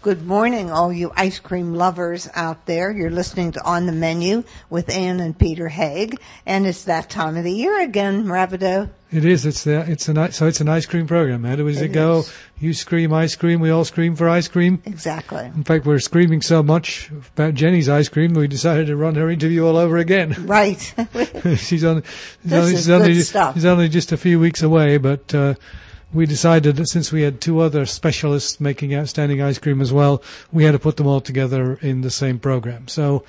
Good morning, all you ice cream lovers out there. You're listening to On the Menu with Ann and Peter Haig, and it's that time of the year again, Rapido. It is. It's an ice cream program. How does it go? You scream ice cream. We all scream for ice cream. Exactly. In fact, we're screaming so much about Jenny's ice cream, we decided to run her interview all over again. Right. She's only just a few weeks away, but we decided that since we had two other specialists making outstanding ice cream as well, we had to put them all together in the same program. So,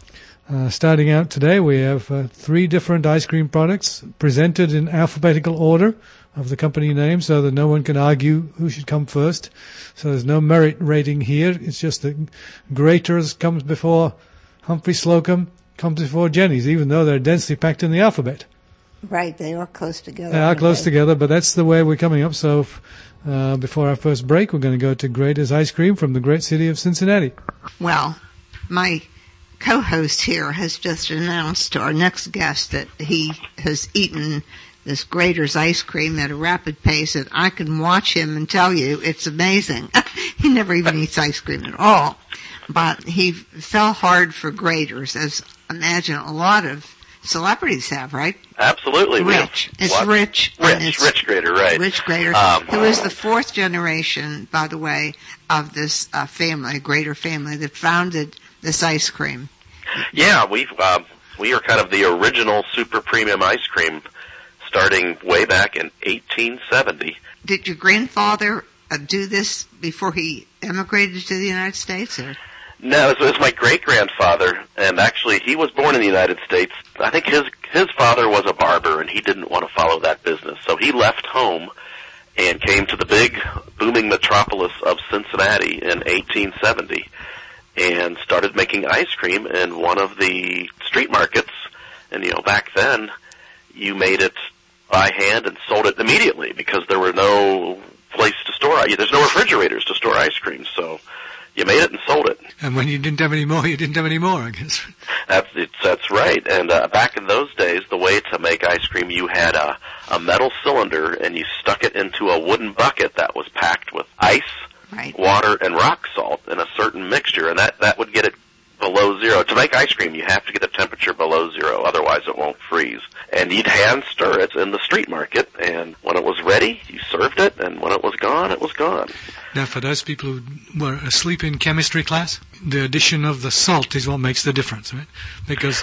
starting out today, we have three different ice cream products presented in alphabetical order of the company name so that no one can argue who should come first. So there's no merit rating here. It's just that Graeter's comes before Humphrey Slocum, comes before Jenny's, even though they're densely packed in the alphabet. Right, they are close together. They are close together, but that's the way we're coming up. So before our first break, we're going to go to Graeter's Ice Cream from the great city of Cincinnati. Well, my co-host here has just announced to our next guest that he has eaten this Graeter's ice cream at a rapid pace, and I can watch him and tell you it's amazing. He never even eats ice cream at all. But he fell hard for Graeter's, as I imagine a lot of celebrities have, right? Absolutely. Rich. It's Rich. Rich Graeter, right. Rich Graeter, who is the fourth generation, by the way, of this family, Graeter family, that founded this ice cream. Yeah, we are kind of the original super premium ice cream, starting way back in 1870. Did your grandfather do this before he emigrated to the United States, or? No, it was my great-grandfather, and actually he was born in the United States. I think his father was a barber, and he didn't want to follow that business. So he left home and came to the big, booming metropolis of Cincinnati in 1870 and started making ice cream in one of the street markets. And, back then, you made it by hand and sold it immediately because there were no place to store it. There's no refrigerators to store ice cream, so you made it and sold it. And when you didn't have any more, I guess. That's right. And back in those days, the way to make ice cream, you had a metal cylinder, and you stuck it into a wooden bucket that was packed with ice, right, water, and rock salt in a certain mixture, and that would get it below zero. To make ice cream, you have to get the temperature below zero, otherwise it won't freeze. And you'd hand stir it in the street market, and when it was ready, you served it, and when it was gone, it was gone. Now, for those people who were asleep in chemistry class, the addition of the salt is what makes the difference, right? Because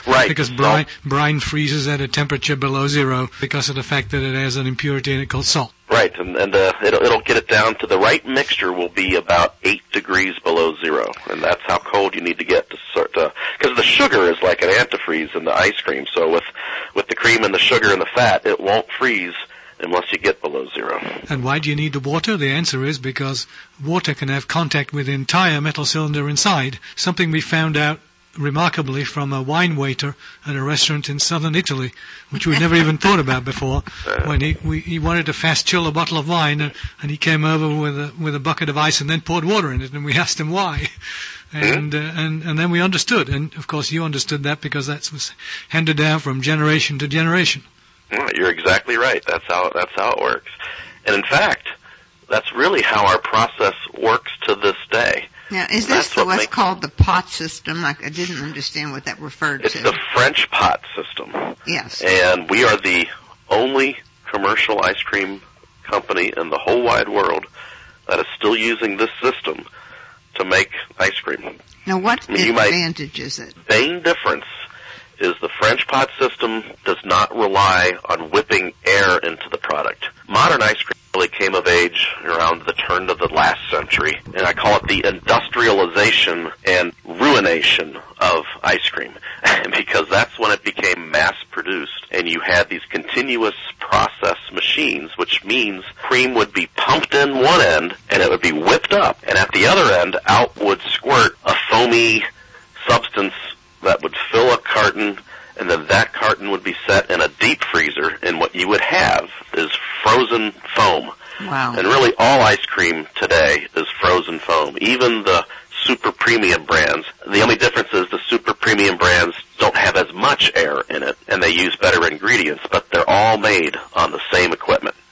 brine freezes at a temperature below zero because of the fact that it has an impurity in it called salt. Right, and it'll get it down to the right mixture will be about 8 degrees below zero, and that's how cold you need to get to because the sugar is like an antifreeze in the ice cream. So with the cream and the sugar and the fat, it won't freeze unless you get below zero. And why do you need the water? The answer is because water can have contact with the entire metal cylinder inside, something we found out remarkably from a wine waiter at a restaurant in southern Italy, which we never even thought about before. When he wanted to fast chill a bottle of wine, and he came over with a bucket of ice and then poured water in it, and we asked him why. And then we understood, and of course you understood that because that was handed down from generation to generation. Well, you're exactly right. That's how it works. And in fact, that's really how our process works to this day. Now, is this what's called the pot system? I didn't understand what that referred to. It's the French pot system. Yes. And we are the only commercial ice cream company in the whole wide world that is still using this system to make ice cream. Now, what advantage is it? The main difference is the French pot system does not rely on whipping air into the product. Modern ice cream really came of age around the turn of the last century, and I call it the industrialization and ruination of ice cream, because that's when it became mass-produced, and you had these continuous process machines, which means cream would be pumped in one end, and it would be whipped up, and at the other end, out would squirt a foamy substance that would fill a carton, and then that carton would be set in a deep freezer, and what you would have is frozen foam. Wow. And really all ice cream today is frozen foam. Even the super premium brands, the only difference is the super premium brands don't have as much air in it, and they use better ingredients, but they're all made on the same equipment.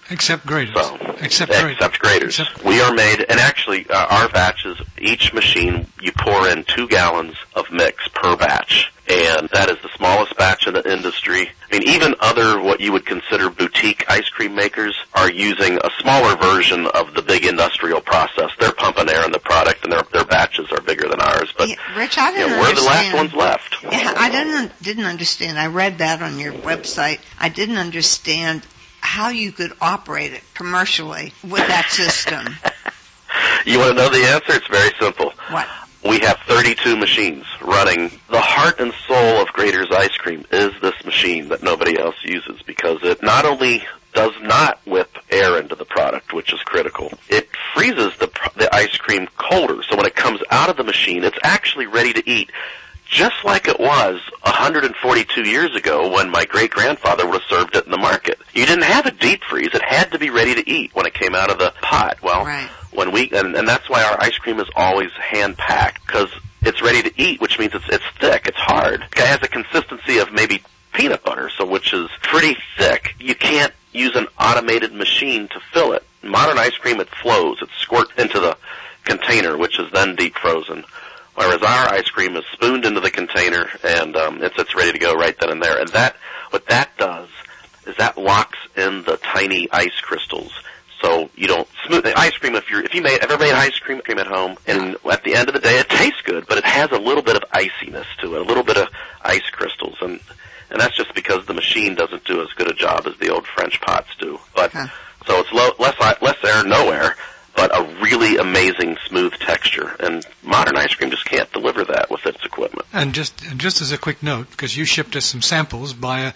Except graters. So, except graters. We are made, and actually our batches, each machine, you pour in 2 gallons of mix per batch. And that is the smallest batch in the industry. I mean, even other what you would consider boutique ice cream makers are using a smaller version of the big industrial process. They're pumping air in the product, and their batches are bigger than ours. But yeah, Rich, I didn't we're understand. the last ones left. Yeah, I didn't understand. I read that on your website. I didn't understand how you could operate it commercially with that system. You want to know the answer? It's very simple. What? We have 32 machines running. The heart and soul of Graeter's ice cream is this machine that nobody else uses, because it not only does not whip air into the product, which is critical, it freezes the ice cream colder. So when it comes out of the machine, it's actually ready to eat, just like it was 142 years ago when my great-grandfather would have served it in the market. You didn't have a deep freeze. It had to be ready to eat when it came out of the pot. Well, right. When and that's why our ice cream is always hand-packed, because it's ready to eat, which means it's thick, it's hard. It has a consistency of maybe peanut butter, so which is pretty thick. You can't use an automated machine to fill it. Modern ice cream, it flows. It squirts into the container, which is then deep frozen. Whereas our ice cream is spooned into the container, and it's ready to go right then and there. And what that does is that locks in the tiny ice crystals. So you don't smooth the ice cream. If you ever made ice cream at home, and at the end of the day it tastes good, but it has a little bit of iciness to it, a little bit of ice crystals, and that's just because the machine doesn't do as good a job as the old French pots do. But so it's less air, no air, but a really amazing smooth texture, and modern ice cream just can't deliver that with its equipment. And just as a quick note, because you shipped us some samples via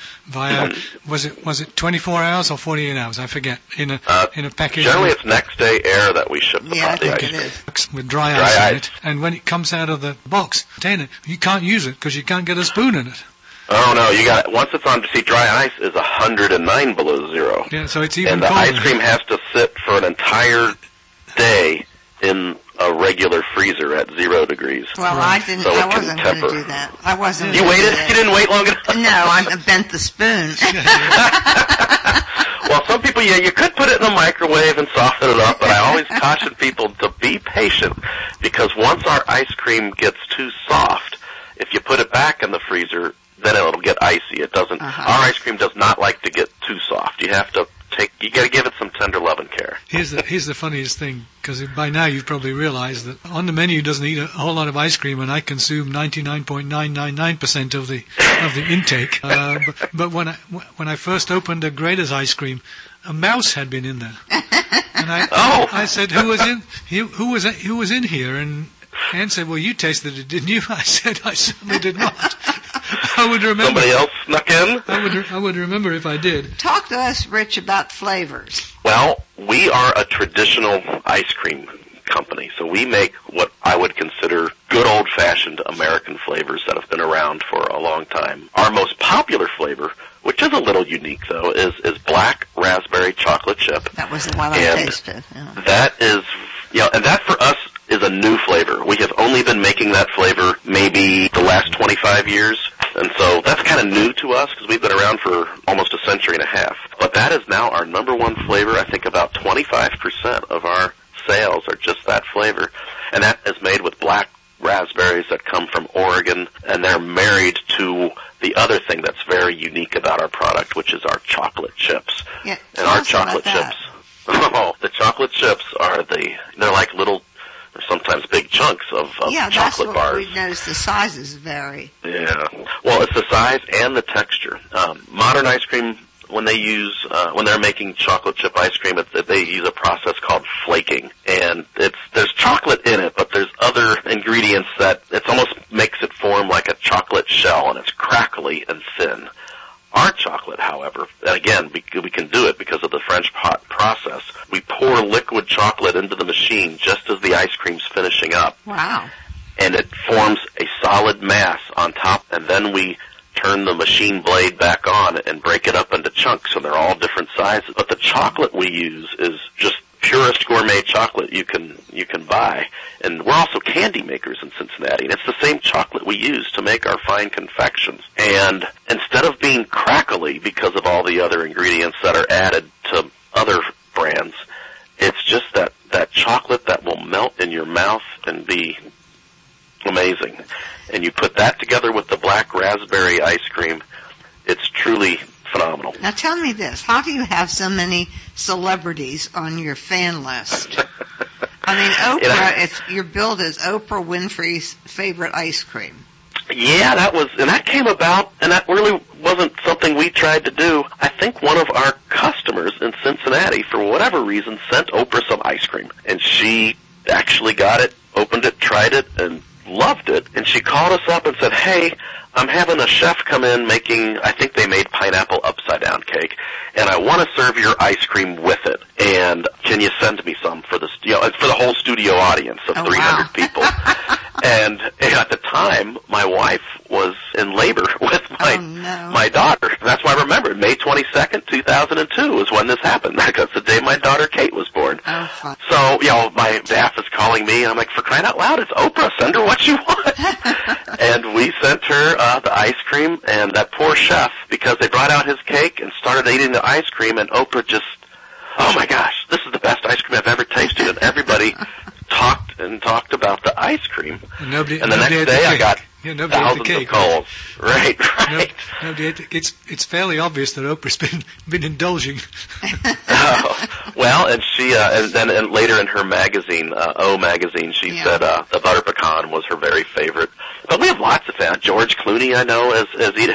was it 24 hours or 48 hours? I forget. In a package. Generally, it's next day air that we ship the ice it cream is. With dry ice in it, and when it comes out of the box container, you can't use it because you can't get a spoon in it. Oh no, you got it. Once it's on, see, dry ice is 109 below zero. Yeah, so it's even and the colder. Ice cream has to sit for an entire day in a regular freezer at 0 degrees. Well, right. I wasn't going to do that. I wasn't. You waited? You didn't wait long enough? No, I bent the spoon. Well, some people, you could put it in the microwave and soften it up, but I always caution people to be patient, because once our ice cream gets too soft, if you put it back in the freezer, then it'll get icy. It doesn't. Our ice cream does not like to get too soft. You have to you got to give it some tender love and care. Here's the funniest thing, because by now you've probably realized that on the menu doesn't eat a whole lot of ice cream, and I consume 99.999% of the intake. But when I first opened a Graeter's ice cream, a mouse had been in there, and I said, who was in here? And Ann said, well, you tasted it, didn't you? I said, I certainly did not. I would remember. Somebody else snuck in? I would remember if I did. Talk to us, Rich, about flavors. Well, we are a traditional ice cream company, so we make what I would consider good old-fashioned American flavors that have been around for a long time. Our most popular flavor, which is a little unique, though, is black raspberry chocolate chip. That was the one I tasted. Yeah. That is, and that for us is a new flavor. We have only been making that flavor maybe the last 25 years, and so that's kind of new to us because we've been around for almost a century and a half. But that is now our number one flavor. I think about 25% of our sales are just that flavor, and that is made with black raspberries that come from Oregon, and they're married to the other thing that's very unique about our product, which is our chocolate chips. Yeah, and our chocolate chips, the chocolate chips are they're like little, or sometimes big chunks of chocolate bars. We've noticed the sizes vary. Yeah. Well, it's the size and the texture. Modern ice cream, when they're making chocolate chip ice cream, they use a process called flaking, and there's chocolate in it, but there's other ingredients that it almost makes it form like a chocolate shell, and it's crackly and thin. Our chocolate, however, and again, we can do it because of the French pot process. We pour liquid chocolate into the machine just as the ice cream's finishing up. Wow. And it forms a solid mass on top, and then we turn the machine blade back on and break it up into chunks, so they're all different sizes. But the chocolate we use is just purest gourmet chocolate you can buy. And we're also candy makers in Cincinnati, and it's the same chocolate we use to make our fine confections. And instead of being crackly because of all the other ingredients that are added to other brands. It's just that chocolate that will melt in your mouth and be amazing. And you put that together with the black raspberry ice cream, it's truly phenomenal. Now tell me this, how do you have so many celebrities on your fan list? I mean, Oprah, you're billed as Oprah Winfrey's favorite ice cream. Yeah, that came about, and that really wasn't something we tried to do. I think one of our customers in Cincinnati, for whatever reason, sent Oprah some ice cream. And she actually got it, opened it, tried it, and loved it. And she called us up and said, hey, I'm having a chef come in making, I think they made pineapple upside-down cake, and I want to serve your ice cream with it. And can you send me some for the whole studio audience of 300 people? And at the time, my wife was in labor with my daughter. That's why I remember May 22nd, 2002 is when this happened. That's the day my daughter Kate was born. Oh, fun. So, my staff is calling me, and I'm like, for crying out loud, it's Oprah. Send her what you want. And we sent her the ice cream, and that poor chef, because they brought out his cake and started eating the ice cream, and Oprah just, oh my gosh, this is the best ice cream I've ever tasted. And everybody talked about the ice cream. And the next day I got thousands of calls. Right. It's fairly obvious that Oprah's been indulging. Well, and she and then later in her magazine, O Magazine, she said the butter pecan was her very favorite. But we have lots of fans. George Clooney, I know, as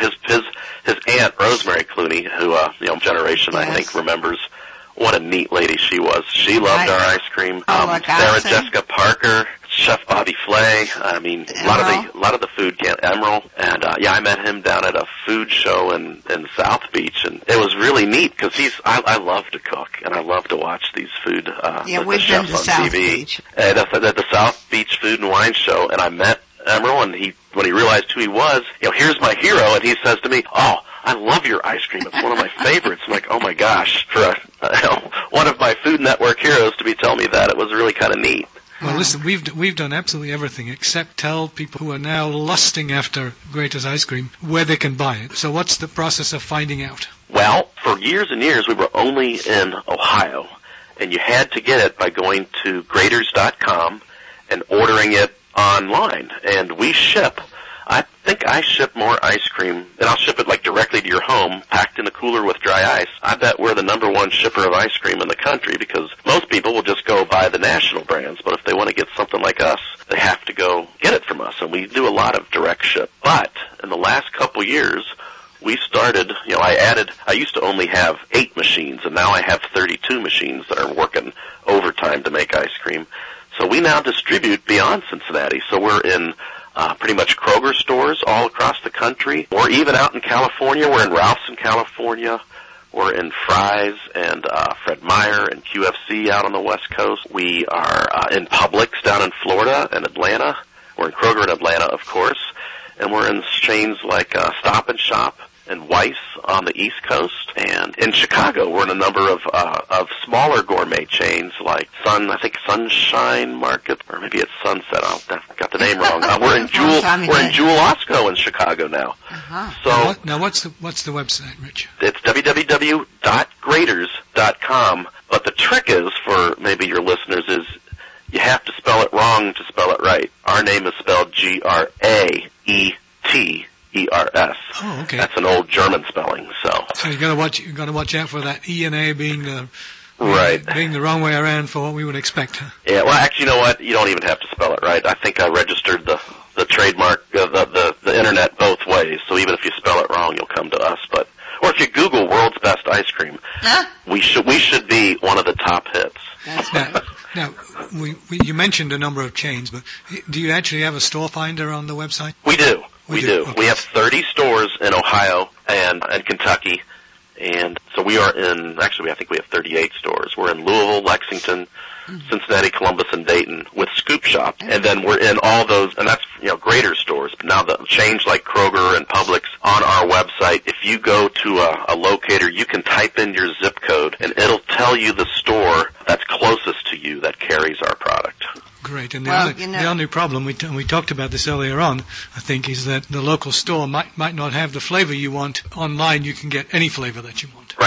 his aunt Rosemary Clooney, who generation I think remembers. What a neat lady she was. She loved our ice cream. Sarah Jessica Parker, Chef Bobby Flay. I mean, a lot of the food, Emerald. And I met him down at a food show in South Beach, and it was really neat because I love to cook and I love to watch these food we've been to South Beach. At the South Beach Food and Wine Show, and I met Emerald, and when he realized who he was, here's my hero, and he says to me, "Oh, I love your ice cream. It's one of my favorites." I'm like, oh my gosh, for one of my Food Network heroes to be telling me that, it was really kind of neat. Well, listen, we've done absolutely everything except tell people who are now lusting after Graeter's ice cream where they can buy it. So what's the process of finding out? Well, for years and years, we were only in Ohio, and you had to get it by going to Graeters.com and ordering it online. And we ship. I think I ship more ice cream, and I'll ship it directly to your home, packed in a cooler with dry ice. I bet we're the #1 shipper of ice cream in the country, because most people will just go buy the national brands, but if they want to get something like us, they have to go get it from us, and we do a lot of direct ship. But in the last couple years, we started, I used to only have 8 machines, and now I have 32 machines that are working overtime to make ice cream. So we now distribute beyond Cincinnati, so we're in pretty much Kroger stores all across the country. Or even out in California. We're in Ralph's in California. We're in Fry's and Fred Meyer and QFC out on the West Coast. We are in Publix down in Florida and Atlanta. We're in Kroger in Atlanta, of course. And we're in chains like Stop and Shop and Weiss on the East Coast. And in Chicago, we're in a number of smaller gourmet chains like Sunshine Market, or maybe it's Sunset. I got the name wrong. We're in Jewel Osco in Chicago now. Uh-huh. So now what's the website, Rich? It's www.graeters.com. But the trick is, for maybe your listeners, is you have to spell it wrong to spell it right. Our name is spelled Graeters. Oh, okay. That's an old German spelling. So you gotta watch out for that E and A being the wrong way around for what we would expect. Huh? Yeah. Well, actually, you know what? You don't even have to spell it right. I think I registered the trademark, the internet both ways. So even if you spell it wrong, you'll come to us. Or if you Google "world's best ice cream," we should be one of the top hits. Now, you mentioned a number of chains, but do you actually have a store finder on the website? We do. We do. Okay. We have 30 stores in Ohio and Kentucky, and so we are in, actually I think we have 38 stores. We're in Louisville, Lexington, Cincinnati, Columbus, and Dayton with Scoop Shop. And then we're in all those, and that's, Graeter stores. But now the chains like Kroger and Publix on our website, if you go to a locator, you can type in your zip code, and it'll tell you the store that's closest to you that carries our product. Great. And the only problem, we talked about this earlier on, I think, is that the local store might not have the flavor you want. Online, you can get any flavor that you want. Right. The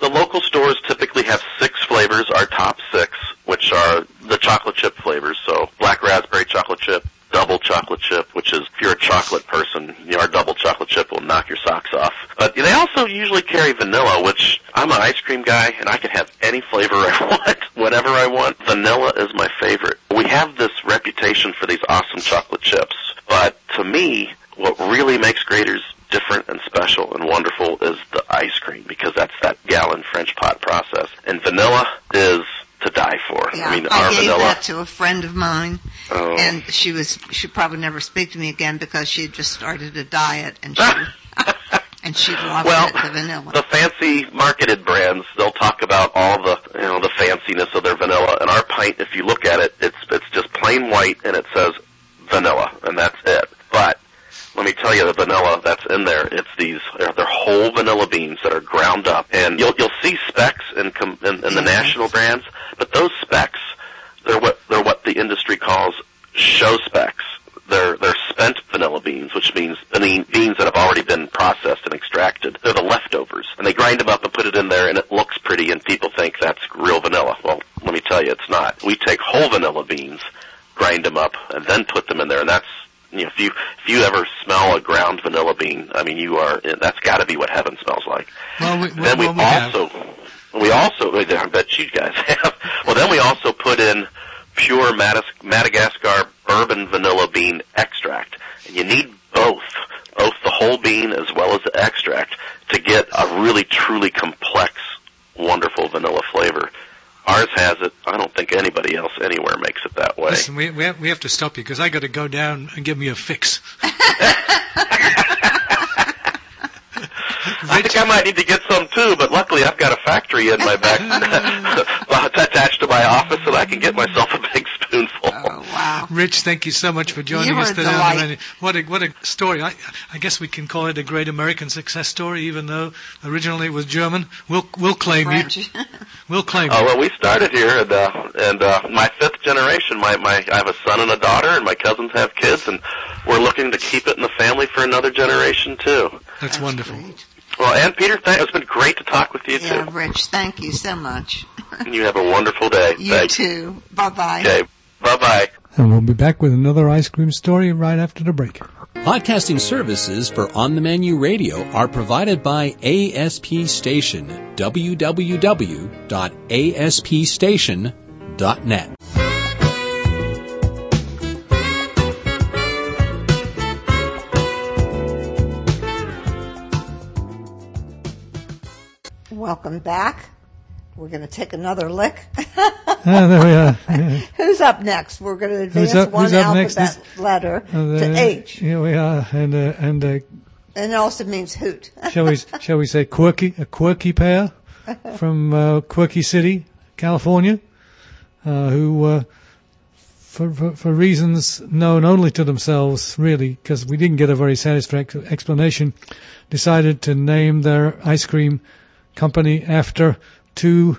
local stores typically have 6 flavors, our top 6, which are the chocolate chip flavors. So black raspberry chocolate chip, double chocolate chip, which is, if you're a chocolate person, our double chocolate chip will knock your socks off. But they also usually carry vanilla, which I'm an ice cream guy, and I can have any flavor I want, whatever I want. Vanilla is my favorite. We have this reputation for these awesome chocolate chips, but to me, what really makes Graeter's different and special and wonderful is the ice cream, because that's that gallon French pot process. And vanilla is to die for. Yeah, I mean, I our gave vanilla. that to a friend of mine, Oh. and she'd probably never speak to me again because she had just started a diet, and she loved it, the vanilla. The fancy marketed brands, they'll talk about all the, the fanciness of their vanilla. And our pint, if you look at it, it's just plain white, and it says vanilla, and that's it. But let me tell you, the vanilla that's in there, they're whole vanilla beans that are ground up. And you'll see specks in the national brands, but those specks, they're what the industry calls show specks. They're spent vanilla beans, which means beans that have already been processed and extracted. They're the leftovers. And they grind them up and put it in there, and it looks pretty, and people think that's real vanilla. Well, let me tell you, it's not. We take whole vanilla beans, grind them up, and then put them in there, and that's, if you ever smell a ground vanilla bean, I mean, that's got to be what heaven smells like. Well, we also, I bet you guys have. Well, then we also put in pure Madagascar bourbon vanilla bean extract, and you need both the whole bean as well as the extract to get a really truly complex, wonderful vanilla flavor. Ours has it. I don't think anybody else anywhere makes it that way. Listen, we have to stop you because I got to go down and give me a fix. I think I might need to get some too, but luckily I've got a factory in my back attached to my office, and I can get myself a big spoonful. Oh, wow. Rich, thank you so much for joining us today. What a story. I guess we can call it a great American success story, even though originally it was German. We'll claim French. you. We'll claim you. Oh, well, we started here, and my 5th generation, I have a son and a daughter, and my cousins have kids, and we're looking to keep it in the family for another generation too. That's wonderful. Great. Well, and Peter, it's been great to talk with you Yeah, too. Rich, thank you so much. And you have a wonderful day. You Thanks. too. Bye-bye. Okay, bye-bye. And we'll be back with another ice cream story right after the break. Podcasting services for On the Menu Radio are provided by ASP Station, www.aspstation.net. Welcome back. We're going to take another lick. There we are. Who's up next? We're going to advance one who's up alphabet next? letter to H. Here we are, and And it also means hoot. shall we say a quirky pair from Quirky City, California, who for reasons known only to themselves, really, because we didn't get a very satisfactory explanation, decided to name their ice cream company after 2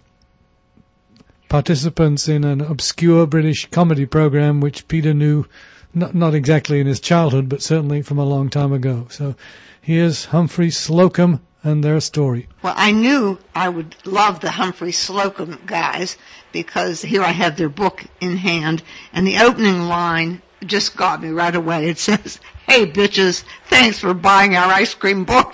participants in an obscure British comedy program which Peter knew not exactly in his childhood, but certainly from a long time ago. So here's Humphrey Slocum and their story. Well, I knew I would love the Humphrey Slocum guys because here I have their book in hand, and the opening line just got me right away. It says, "Hey, bitches, thanks for buying our ice cream book."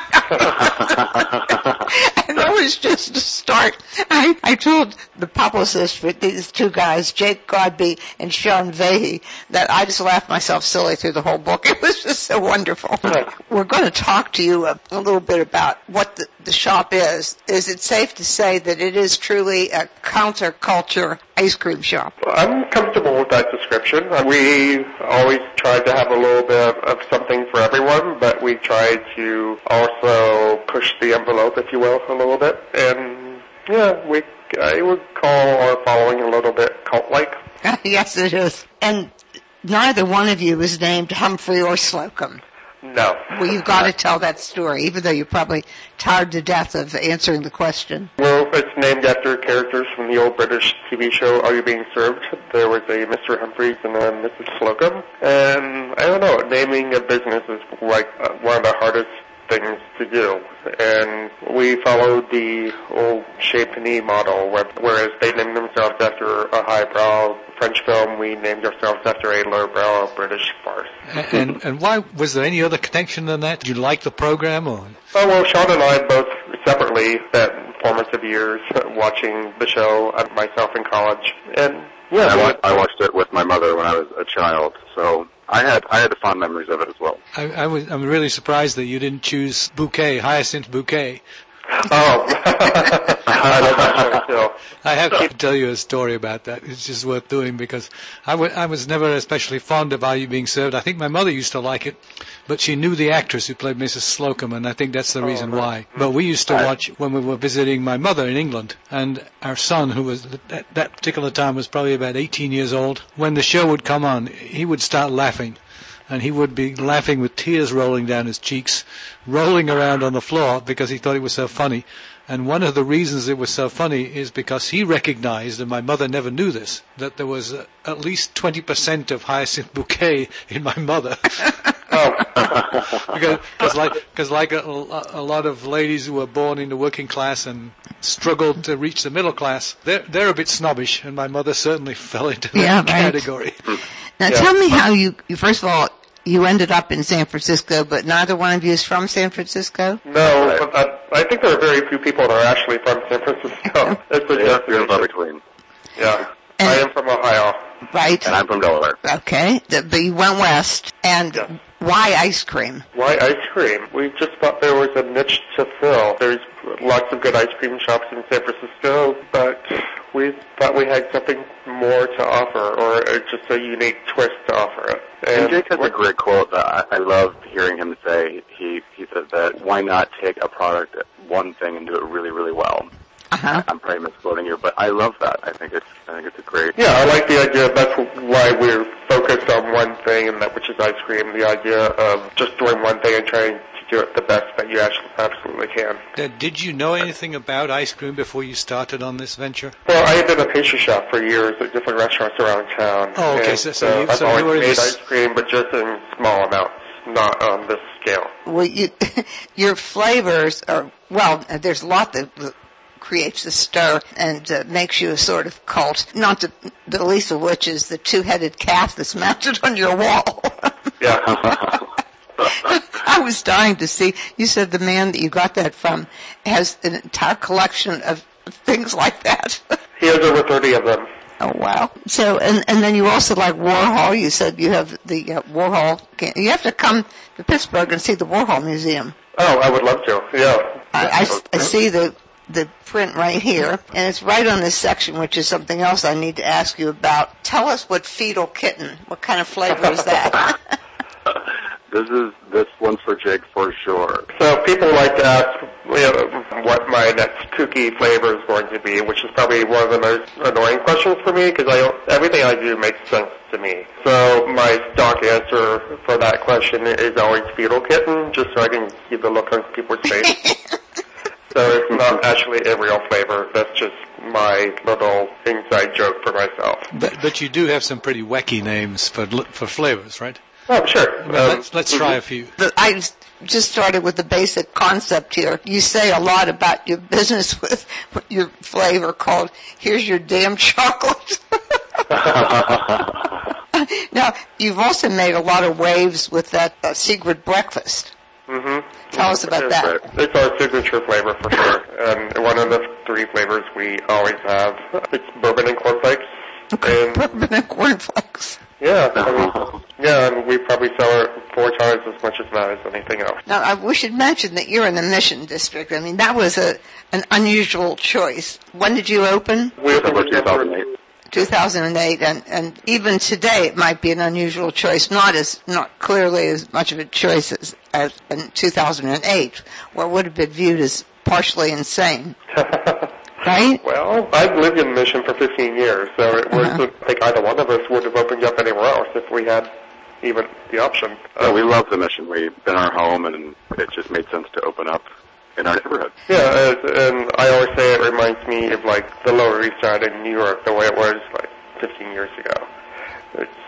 And that was just a start. I told the publicist for these 2 guys, Jake Godby and Sean Vahey, that I just laughed myself silly through the whole book. It was just so wonderful. We're going to talk to you a little bit about what the shop is. Is it safe to say that it is truly a counterculture ice cream shop? I'm comfortable with that description. We always try to have a little bit of something for everyone, but we try to also push the envelope, if you will, a little bit. And yeah, I would call our following a little bit cult-like. Yes, it is. And neither one of you is named Humphrey or Slocum. No. Well, you've got to tell that story, even though you're probably tired to death of answering the question. Well, it's named after characters from the old British TV show Are You Being Served? There was a Mr. Humphreys and a Mrs. Slocum. And I don't know, naming a business is like one of the hardest things to do. And we followed the old Chez Panisse model, whereas they named themselves after a highbrow French film, we named ourselves after a lowbrow British farce. And why, was there any other connection than that? Did you like the program? Or? Oh, well, Sean and I both separately spent formative years watching the show, myself in college. And yeah, I watched it with my mother when I was a child, so I had the fond memories of it as well. I'm really surprised that you didn't choose Bouquet, Hyacinth Bouquet. Oh, I love that show too. I have to tell you a story about that. It's just worth doing because I was never especially fond of Are You Being Served. I think my mother used to like it, but she knew the actress who played Mrs. Slocum, and I think that's the reason why. But we used to watch when we were visiting my mother in England, and our son, who was at that particular time was probably about 18 years old, when the show would come on, he would start laughing. And he would be laughing with tears rolling down his cheeks, rolling around on the floor because he thought it was so funny. And one of the reasons it was so funny is because he recognized, and my mother never knew this, that there was at least 20% of Hyacinth Bouquet in my mother. Because like a lot of ladies who were born in the working class and struggled to reach the middle class, they're a bit snobbish, and my mother certainly fell into that category. Now tell me how you first of all, you ended up in San Francisco, but neither one of you is from San Francisco? No, but I think there are very few people that are actually from San Francisco. It's a few in between. Yeah. I am from Ohio. Right. And I'm from Delaware. Okay. But you went west. And why ice cream? Why ice cream? We just thought there was a niche to fill. There's lots of good ice cream shops in San Francisco, but we thought we had something more to offer, or just a unique twist to offer it. And Jake has a great quote that I love hearing him say. He said that, why not take a product, one thing, and do it really, really well? Uh-huh. I'm probably misquoting you, but I love that. I think it's a great. Yeah, I like the idea. That's why we're focused on one thing, and that which is ice cream. The idea of just doing one thing and trying to do it the best that you absolutely can. Did you know anything about ice cream before you started on this venture? Well, I had been a pastry chef for years at different restaurants around town. Oh, okay. So I've always made ice cream, but just in small amounts, not on this scale. Well, your flavors are, well, there's a lot that creates a stir and makes you a sort of cult, not the least of which is the two-headed calf that's mounted on your wall. Yeah. I was dying to see, you said the man that you got that from has an entire collection of things like that. He has over 30 of them. Oh, wow. So, and then you also like Warhol. You said you have the Warhol. You have to come to Pittsburgh and see the Warhol Museum. Oh, I would love to, yeah. I see the print right here, and it's right on this section, which is something else I need to ask you about. Tell us what Fetal Kitten, what kind of flavor is that? This one's for Jake for sure. So people like to ask what my next kooky flavor is going to be, which is probably one of the most annoying questions for me because everything I do makes sense to me. So my stock answer for that question is always Fetal Kitten, just so I can see the look on people's face. So it's not actually a real flavor. That's just my little inside joke for myself. But you do have some pretty wacky names for flavors, right? Oh, sure. Let's try a few. I just started with the basic concept here. You say a lot about your business with your flavor called, here's your damn chocolate. Now, you've also made a lot of waves with that secret breakfast. Mm-hmm. Tell us about that. It's our signature flavor for sure. And one of the three flavors we always have, it's bourbon and cornflakes. Okay, bourbon and cornflakes. Yeah, and we probably sell it 4 times as much as that as anything else. Now, we should mention that you're in the Mission District. I mean, that was an unusual choice. When did you open? We opened in 2008. 2008, and even today it might be an unusual choice, not clearly as much of a choice as in 2008, where it would have been viewed as partially insane. Right? Well, I've lived in Mission for 15 years, so it was, I think either one of us would have opened up anywhere else if we had even the option. We love the Mission. We've been our home, and it just made sense to open up in our neighborhood. Yeah, and I always say it reminds me of like the Lower East Side in New York, the way it was like 15 years ago. It's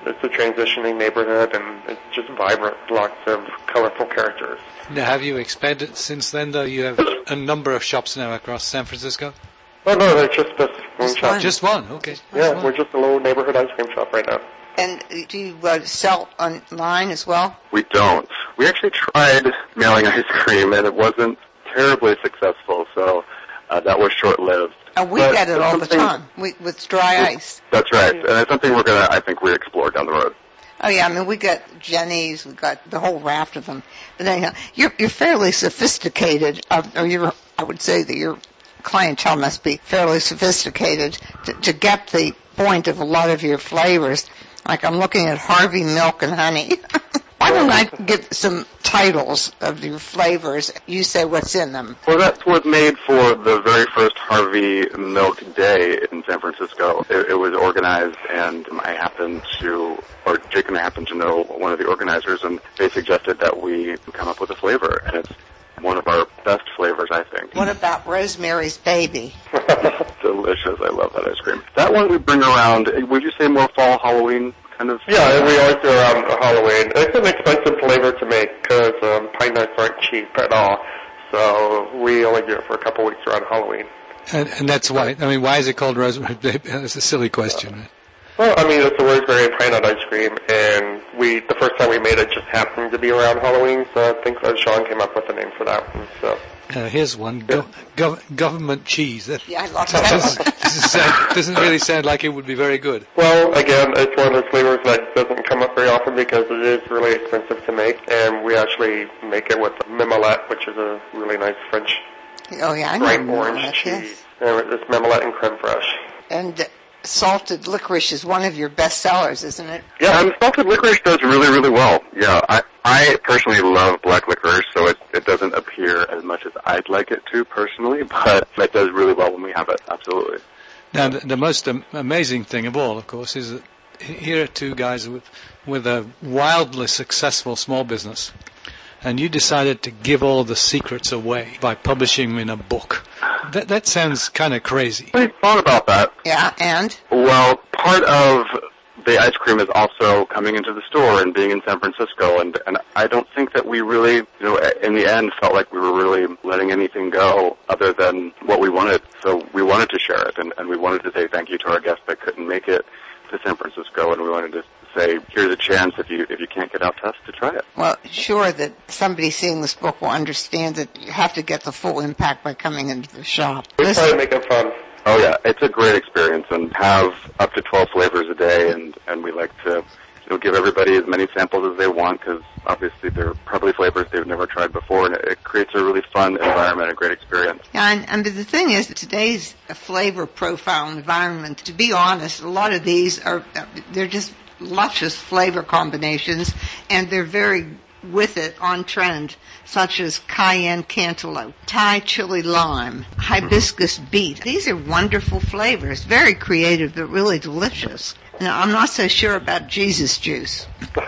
it's a transitioning neighborhood, and it's just vibrant, lots of colorful characters. Now, have you expanded since then, though? You have a number of shops now across San Francisco? Oh, no, there's just this one shop. Just one, okay. Yeah, we're just a little neighborhood ice cream shop right now. And do you sell online as well? We don't. We actually tried mailing ice cream, and it wasn't terribly successful, so that was short-lived. We get it all the time with dry ice. That's right, and it's something we're going to, I think, re-explore down the road. Oh, yeah, I mean, we got Jenny's, we got the whole raft of them. But anyhow, you're fairly sophisticated, I would say that your clientele must be fairly sophisticated to get the point of a lot of your flavors. Like I'm looking at Harvey Milk and Honey. Why don't I give some titles of your flavors? You say what's in them. Well, that's what made for the very first Harvey Milk Day in San Francisco. It was organized, and Jake and I happened to know one of the organizers, and they suggested that we come up with a flavor, and it's one of our best flavors, I think. What about Rosemary's Baby? Delicious. I love that ice cream. That one we bring around, would you say more fall, Halloween kind of? Yeah, we always do around Halloween. It's an expensive flavor to make because pine nuts aren't cheap at all. So we only do it for a couple weeks around Halloween. And that's why. I mean, why is it called Rosemary's Baby? That's a silly question, right? Well, I mean, it's a rosemary and pine nut ice cream, and the first time we made it just happened to be around Halloween, so I think Sean came up with a name for that one. So. Here's one, government cheese. Yeah, I love that. Doesn't really sound like it would be very good. Well, again, it's one of those flavors that doesn't come up very often because it is really expensive to make, and we actually make it with mimolette, which is a really nice French bright orange cheese. And it's mimolette and creme fraiche. And salted licorice is one of your best sellers, isn't it? Yeah, and salted licorice does really, really well. Yeah, I personally love black licorice, so it doesn't appear as much as I'd like it to personally, but it does really well when we have it, absolutely. Now, the most amazing thing of all, of course, is that here are two guys with a wildly successful small business, and you decided to give all the secrets away by publishing them in a book. That sounds kind of crazy. I thought about that. Yeah, and? Well, part of the ice cream is also coming into the store and being in San Francisco, and I don't think that we really, in the end, felt like we were really letting anything go other than what we wanted. So we wanted to share it, and we wanted to say thank you to our guests that couldn't make it to San Francisco, and we wanted to say, here's a chance if you can't get out to try it. Well, sure that somebody seeing this book will understand that you have to get the full impact by coming into the shop. We try to make it fun. Oh yeah, it's a great experience, and have up to 12 flavors a day, and we like to give everybody as many samples as they want, because obviously they're probably flavors they've never tried before, and it creates a really fun environment, a great experience. Yeah, and the thing is, today's flavor profile environment, to be honest, a lot of these they're just luscious flavor combinations, and they're very with it on trend, such as cayenne cantaloupe, Thai chili lime, hibiscus beet. These are wonderful flavors, very creative, but really delicious. Now, I'm not so sure about Jesus juice. It's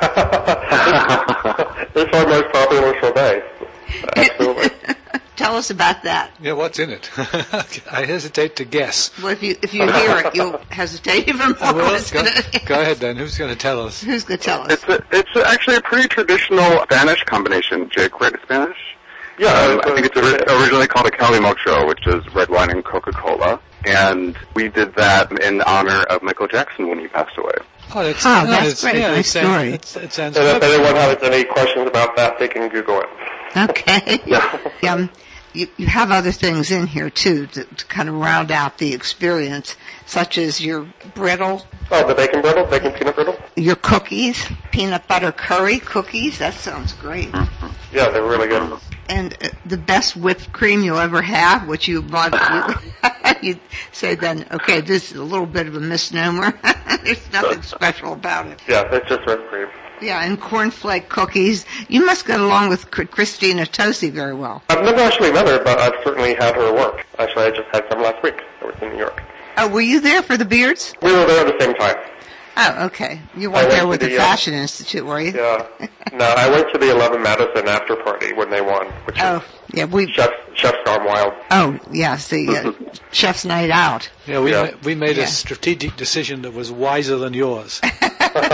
our most popular sorbet. Absolutely. Tell us about that. Yeah, what's in it? I hesitate to guess. Well, if you hear it, you'll hesitate even more. Go ahead then. Who's going to tell us? Who's going to tell us? It's actually a pretty traditional Spanish combination, Jake, right? Spanish? Yeah, I think it's originally called a Calimocho, which is red wine and Coca-Cola. And we did that in honor of Michael Jackson when he passed away. Oh, that's great. Yeah, nice story. It sounds and if anyone has any questions about that, they can Google it. Okay. Yeah. You have other things in here, too, to kind of round out the experience, such as your brittle. Oh, the bacon peanut brittle? Your cookies, peanut butter curry cookies. That sounds great. Yeah, they're really good. And the best whipped cream you'll ever have, which you bought, you'd say then, okay, this is a little bit of a misnomer. There's nothing special about it. Yeah, it's just whipped cream. Yeah, and cornflake cookies. You must get along with Christina Tosi very well. I've never actually met her, but I've certainly had her work. Actually, I just had some last week. I was in New York. Oh, were you there for the beards? We were there at the same time. Oh, okay. You weren't there with the Fashion Institute, were you? Yeah. No, I went to the 11 Madison after party when they won, which is Chef's Gone Wild. Oh, yes, the Chef's Night Out. Yeah, we made a strategic decision that was wiser than yours.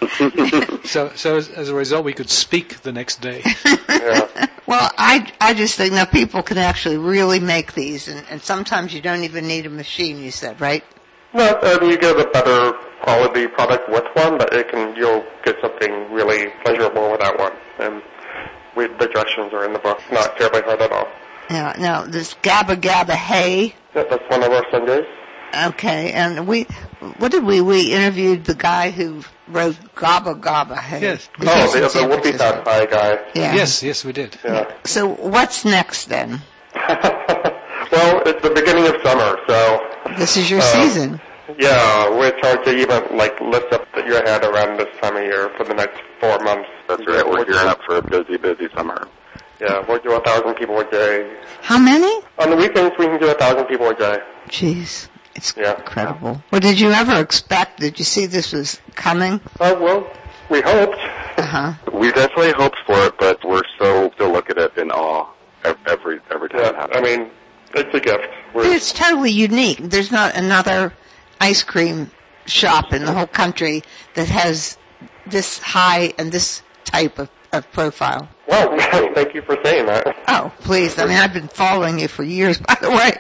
So as a result, we could speak the next day. Yeah. Well, I just think now people can actually really make these, and sometimes you don't even need a machine, you said, right? No, you get a better quality product with one, but you'll get something really pleasurable without one. And the directions are in the book. Not terribly hard at all. Yeah. Now, this Gabba Gabba Hey. Yeah, that's one of our Sundays. Okay, and we interviewed the guy who wrote Gabba Gabba Hey. Yes. The Whoopie Fat Pie guy. Yeah. Yes, we did. Yeah. So what's next then? Well, it's the beginning of summer, so... This is your season. Yeah, it's hard to even, lift up your head around this time of year for the next 4 months. That's right. We're gearing up for a busy, busy summer. Yeah, we'll do 1,000 people a day. How many? On the weekends, we can do 1,000 people a day. Jeez, it's incredible. Well, did you ever expect, did you see this was coming? Well, we hoped. Uh-huh. We definitely hoped for it, but we're still look at it in awe every time it happens. I mean, it's a gift. It's totally unique. There's not another ice cream shop in the whole country that has this high and this type of profile. Well, thank you for saying that. Oh, please. I mean, I've been following you for years, by the way.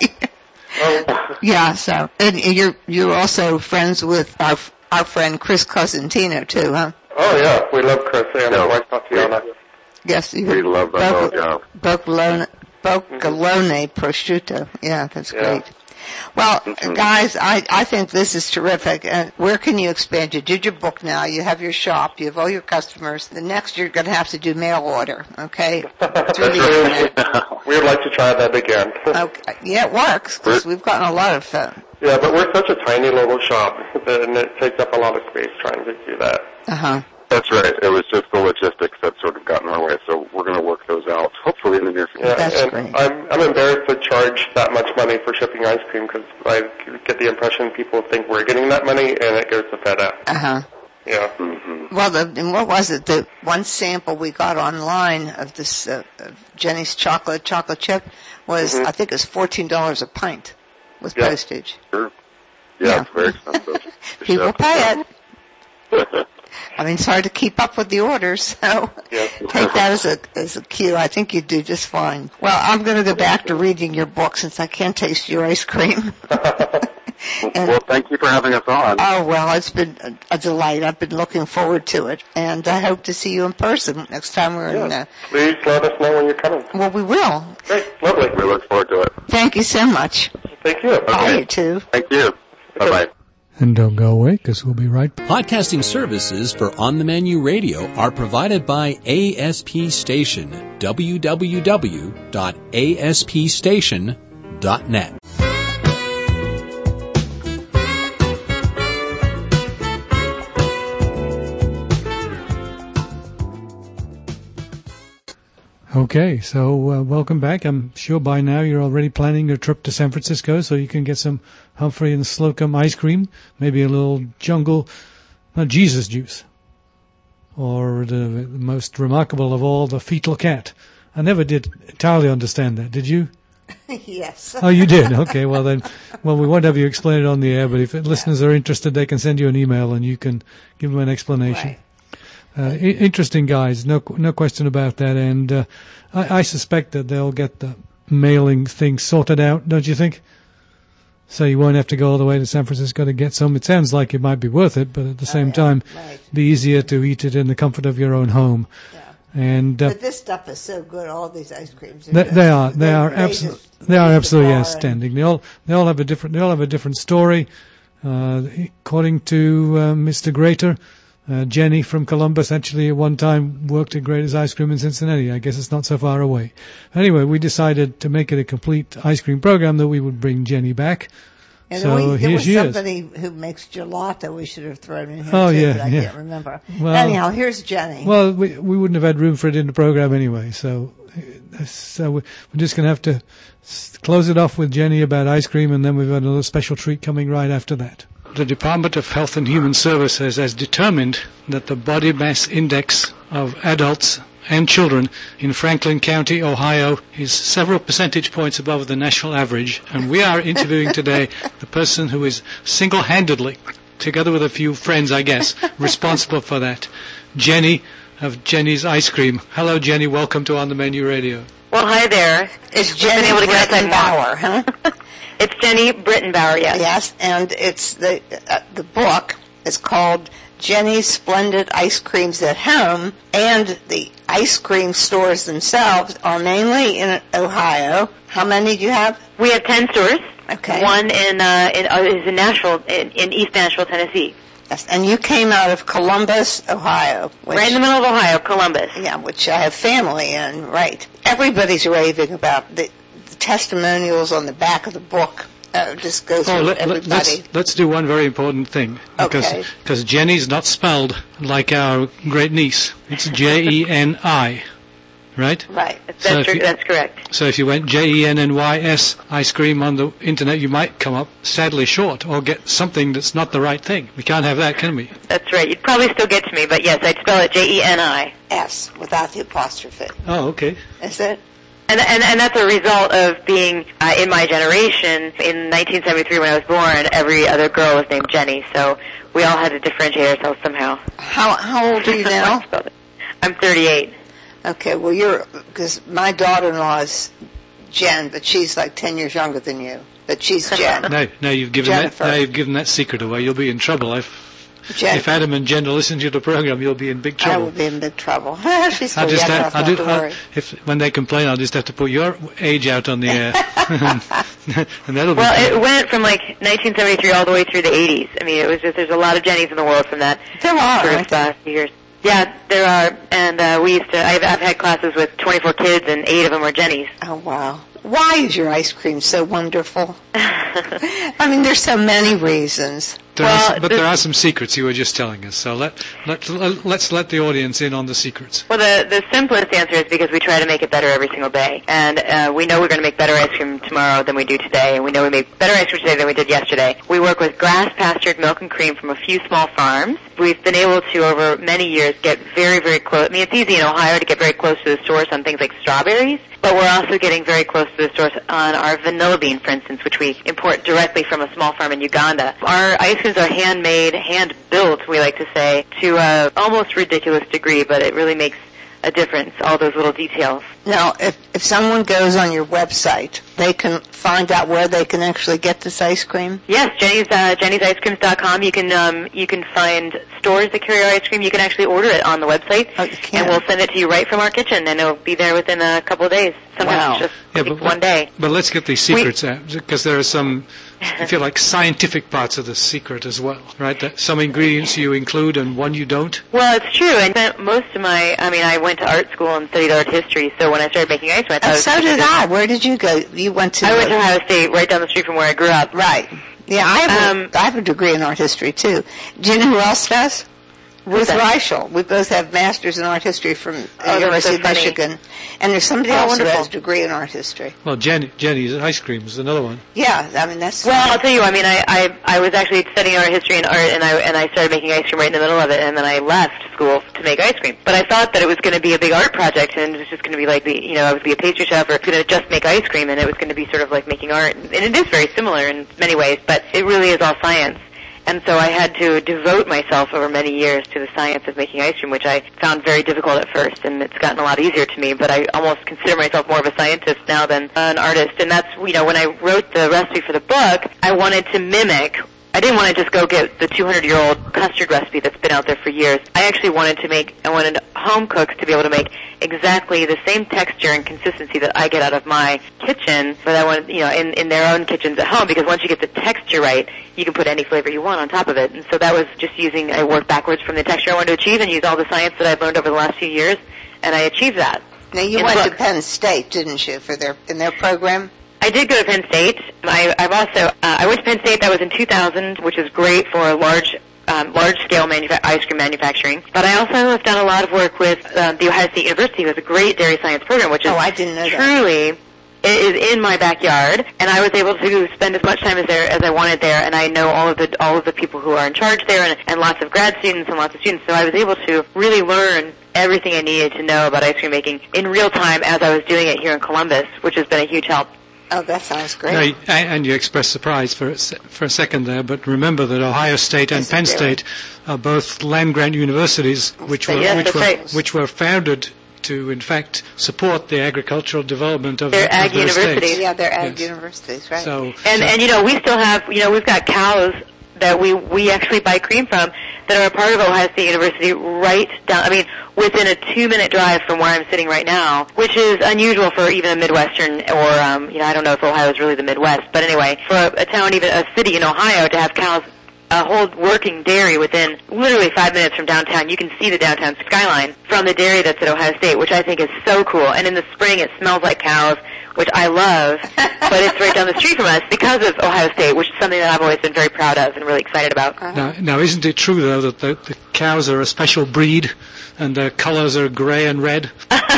Oh. Yeah, so, and you're also friends with our friend Chris Cosentino too, huh? Oh yeah, we love Chris and his wife Tatiana. Yes, we love them both, yeah. Boccolone prosciutto. Yeah, that's great. Well, guys, I think this is terrific. And where can you expand? You did your book now. You have your shop. You have all your customers. The next you're going to have to do mail order, okay? Through the internet. We would like to try that again. Okay. Yeah, it works because we've gotten a lot of... Yeah, but we're such a tiny little shop, and it takes up a lot of space trying to do that. Uh-huh. That's right. It was just the logistics that sort of got in our way, so we're going to work those out, hopefully in the near future. Yeah, that's and great. I'm embarrassed to charge that much money for shipping ice cream because I get the impression people think we're getting that money, and it goes to FedEx. Uh-huh. Yeah. Mm-hmm. Well, and what was it? The one sample we got online of this Jenny's chocolate chip was, I think, it was $14 a pint with postage. Sure. Yeah, it's very expensive. People pay it. I mean, it's hard to keep up with the orders, so take that as a cue. I think you do just fine. Well, I'm going to go back to reading your book since I can't taste your ice cream. Well, thank you for having us on. Oh, well, it's been a delight. I've been looking forward to it, and I hope to see you in person next time we're in. Please let us know when you're coming. Well, we will. Great, lovely. We look forward to it. Thank you so much. Thank you. Bye, you too. Thank you. Bye-bye. And don't go away, because we'll be right back. Podcasting services for On the Menu Radio are provided by ASP Station, www.aspstation.net. Okay, so welcome back. I'm sure by now you're already planning your trip to San Francisco so you can get some Humphrey and Slocum ice cream, maybe a little Jesus juice, or the most remarkable of all, the fetal cat. I never did entirely understand that. Did you? Yes. Oh, you did? Okay, well we won't have you explain it on the air, but if listeners are interested, they can send you an email and you can give them an explanation. Right. Interesting guys, no question about that, and I suspect that they'll get the mailing thing sorted out, don't you think? So you won't have to go all the way to San Francisco to get some. It sounds like it might be worth it, but at the same time, be easier to eat it in the comfort of your own home. Yeah. And but this stuff is so good. All these ice creams. They are absolutely outstanding. They all have a different story. According to Mr. Grater. Jenny from Columbus actually at one time worked at Grater's Ice Cream in Cincinnati. I guess it's not so far away. Anyway, we decided to make it a complete ice cream program that we would bring Jenny back. And so here she is. Somebody who makes gelato we should have thrown in here but I can't remember. Well, anyhow, here's Jenny. Well, we wouldn't have had room for it in the program anyway, so we're just going to have to close it off with Jenny about ice cream, and then we've got another special treat coming right after that. The Department of Health and Human Services has determined that the body mass index of adults and children in Franklin County, Ohio, is several percentage points above the national average. And we are interviewing today the person who is single-handedly together with a few friends, I guess, responsible for that. Jenny of Jenny's Ice Cream. Hello, Jenny. Welcome to On the Menu Radio. Well, hi there. It's Jenny Brittenbauer, huh? It's Jenny Brittenbauer, yes. Yes, and it's the book is called Jenny's Splendid Ice Creams at Home, and the ice cream stores themselves are mainly in Ohio. How many do you have? We have 10 stores. Okay. One is in Nashville, in East Nashville, Tennessee. Yes, and you came out of Columbus, Ohio. Right in the middle of Ohio, Columbus. Yeah, which I have family in, right. Everybody's raving about the testimonials on the back of the book. Just goes through everybody. Let's do one very important thing. Because Jenny's not spelled like our great niece. It's Jeni, right? Right. That's correct. So if you went JENNYS ice cream on the internet, you might come up sadly short or get something that's not the right thing. We can't have that, can we? That's right. You'd probably still get to me, but yes, I'd spell it Jeni. S, without the apostrophe. Oh, okay. Is it? And that's a result of being in my generation. In 1973, when I was born, every other girl was named Jenny, so we all had to differentiate ourselves somehow. How old are you now? I'm 38. Okay, well, because my daughter-in-law is Jen, but she's like 10 years younger than you. But she's Jen. Now you've given that secret away. You'll be in trouble. If Adam and Jen listen to the program, you'll be in big trouble. I will be in big trouble. She's still young enough not to worry. When they complain, I'll just have to put your age out on the air. And that'll be it went from like 1973 all the way through the 80s. I mean, it was just, there's a lot of Jennies in the world from that. There are, few years. Yeah, there are. And I've had classes with 24 kids, and 8 of them were Jennies. Oh, wow. Why is your ice cream so wonderful? I mean, there's so many reasons. There are some secrets you were just telling us, so let's let the audience in on the secrets. Well, the simplest answer is because we try to make it better every single day. And we know we're going to make better ice cream tomorrow than we do today, and we know we make better ice cream today than we did yesterday. We work with grass-pastured milk and cream from a few small farms. We've been able to, over many years, get very, very close. I mean, it's easy in Ohio to get very close to the source on things like strawberries, but we're also getting very close to the source on our vanilla bean, for instance, which we import directly from a small farm in Uganda. Our ice creams are handmade, hand-built, we like to say, to a almost ridiculous degree, but it really makes a difference, all those little details. Now, if someone goes on your website, they can find out where they can actually get this ice cream? Yes, Jenny'sIceCreams.com. You can find stores that carry our ice cream. You can actually order it on the website, and we'll send it to you right from our kitchen, and it'll be there within a couple of days. Sometimes just one day. But let's get these secrets out, because there are some, I feel like, scientific parts of the secret as well, right? That some ingredients you include and one you don't. Well, it's true. I spent most of I went to art school and studied art history, so when I started making ice cream, so did I. Where did you go? You went to... I went to Ohio State, right down the street from where I grew up. Right. Yeah, I have a degree in art history, too. Do you know who else does? Ruth Reichel. We both have masters in art history from University of Michigan. And there's somebody else who has a degree in art history. Well, Jenny's ice cream is another one. Yeah, I mean, that's... Well, I'll tell you, I was actually studying art history and art, and I started making ice cream right in the middle of it, and then I left school to make ice cream. But I thought that it was going to be a big art project, and it was just going to be like I would be a pastry chef, or going to just make ice cream, and it was going to be sort of like making art. And it is very similar in many ways, but it really is all science. And so I had to devote myself over many years to the science of making ice cream, which I found very difficult at first, and it's gotten a lot easier to me, but I almost consider myself more of a scientist now than an artist. And that's, when I wrote the recipe for the book, I wanted to mimic. I didn't want to just go get the 200-year-old custard recipe that's been out there for years. I actually wanted home cooks to be able to make exactly the same texture and consistency that I get out of my kitchen, but I wanted, in their own kitchens at home, because once you get the texture right, you can put any flavor you want on top of it. And so that was just I worked backwards from the texture I wanted to achieve and used all the science that I've learned over the last few years, and I achieved that. Now, you went to Penn State, didn't you, in their program? I did go to Penn State. I went to Penn State. That was in 2000, which is great for large-scale ice cream manufacturing. But I also have done a lot of work with the Ohio State University, who has a great dairy science program, which is I didn't know truly is in my backyard. And I was able to spend as much time as I wanted there, and I know all of the people who are in charge there, and lots of grad students and lots of students. So I was able to really learn everything I needed to know about ice cream making in real time as I was doing it here in Columbus, which has been a huge help. Oh, that sounds great. Now, and you expressed surprise for a second there, but remember that Ohio State and Penn State are both land-grant universities which were founded to, in fact, support the agricultural development of their ag universities. States. Yeah, they're ag universities, right? And we still have, we've got cows that we actually buy cream from that are a part of Ohio State University right down, within a 2-minute drive from where I'm sitting right now, which is unusual for even a Midwestern or, I don't know if Ohio is really the Midwest, but anyway, for a town, even a city in Ohio to have cows, a whole working dairy within literally 5 minutes from downtown. You can see the downtown skyline from the dairy that's at Ohio State, which I think is so cool. And in the spring it smells like cows, which I love, but it's right down the street from us because of Ohio State, which is something that I've always been very proud of and really excited about. Now isn't it true, though, that the cows are a special breed and their colors are gray and red?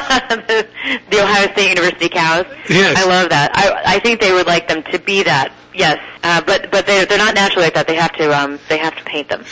the Ohio State University cows? Yes. I love that. I think they would like them to be that. Yes, but they're not naturally like that. They have to paint them.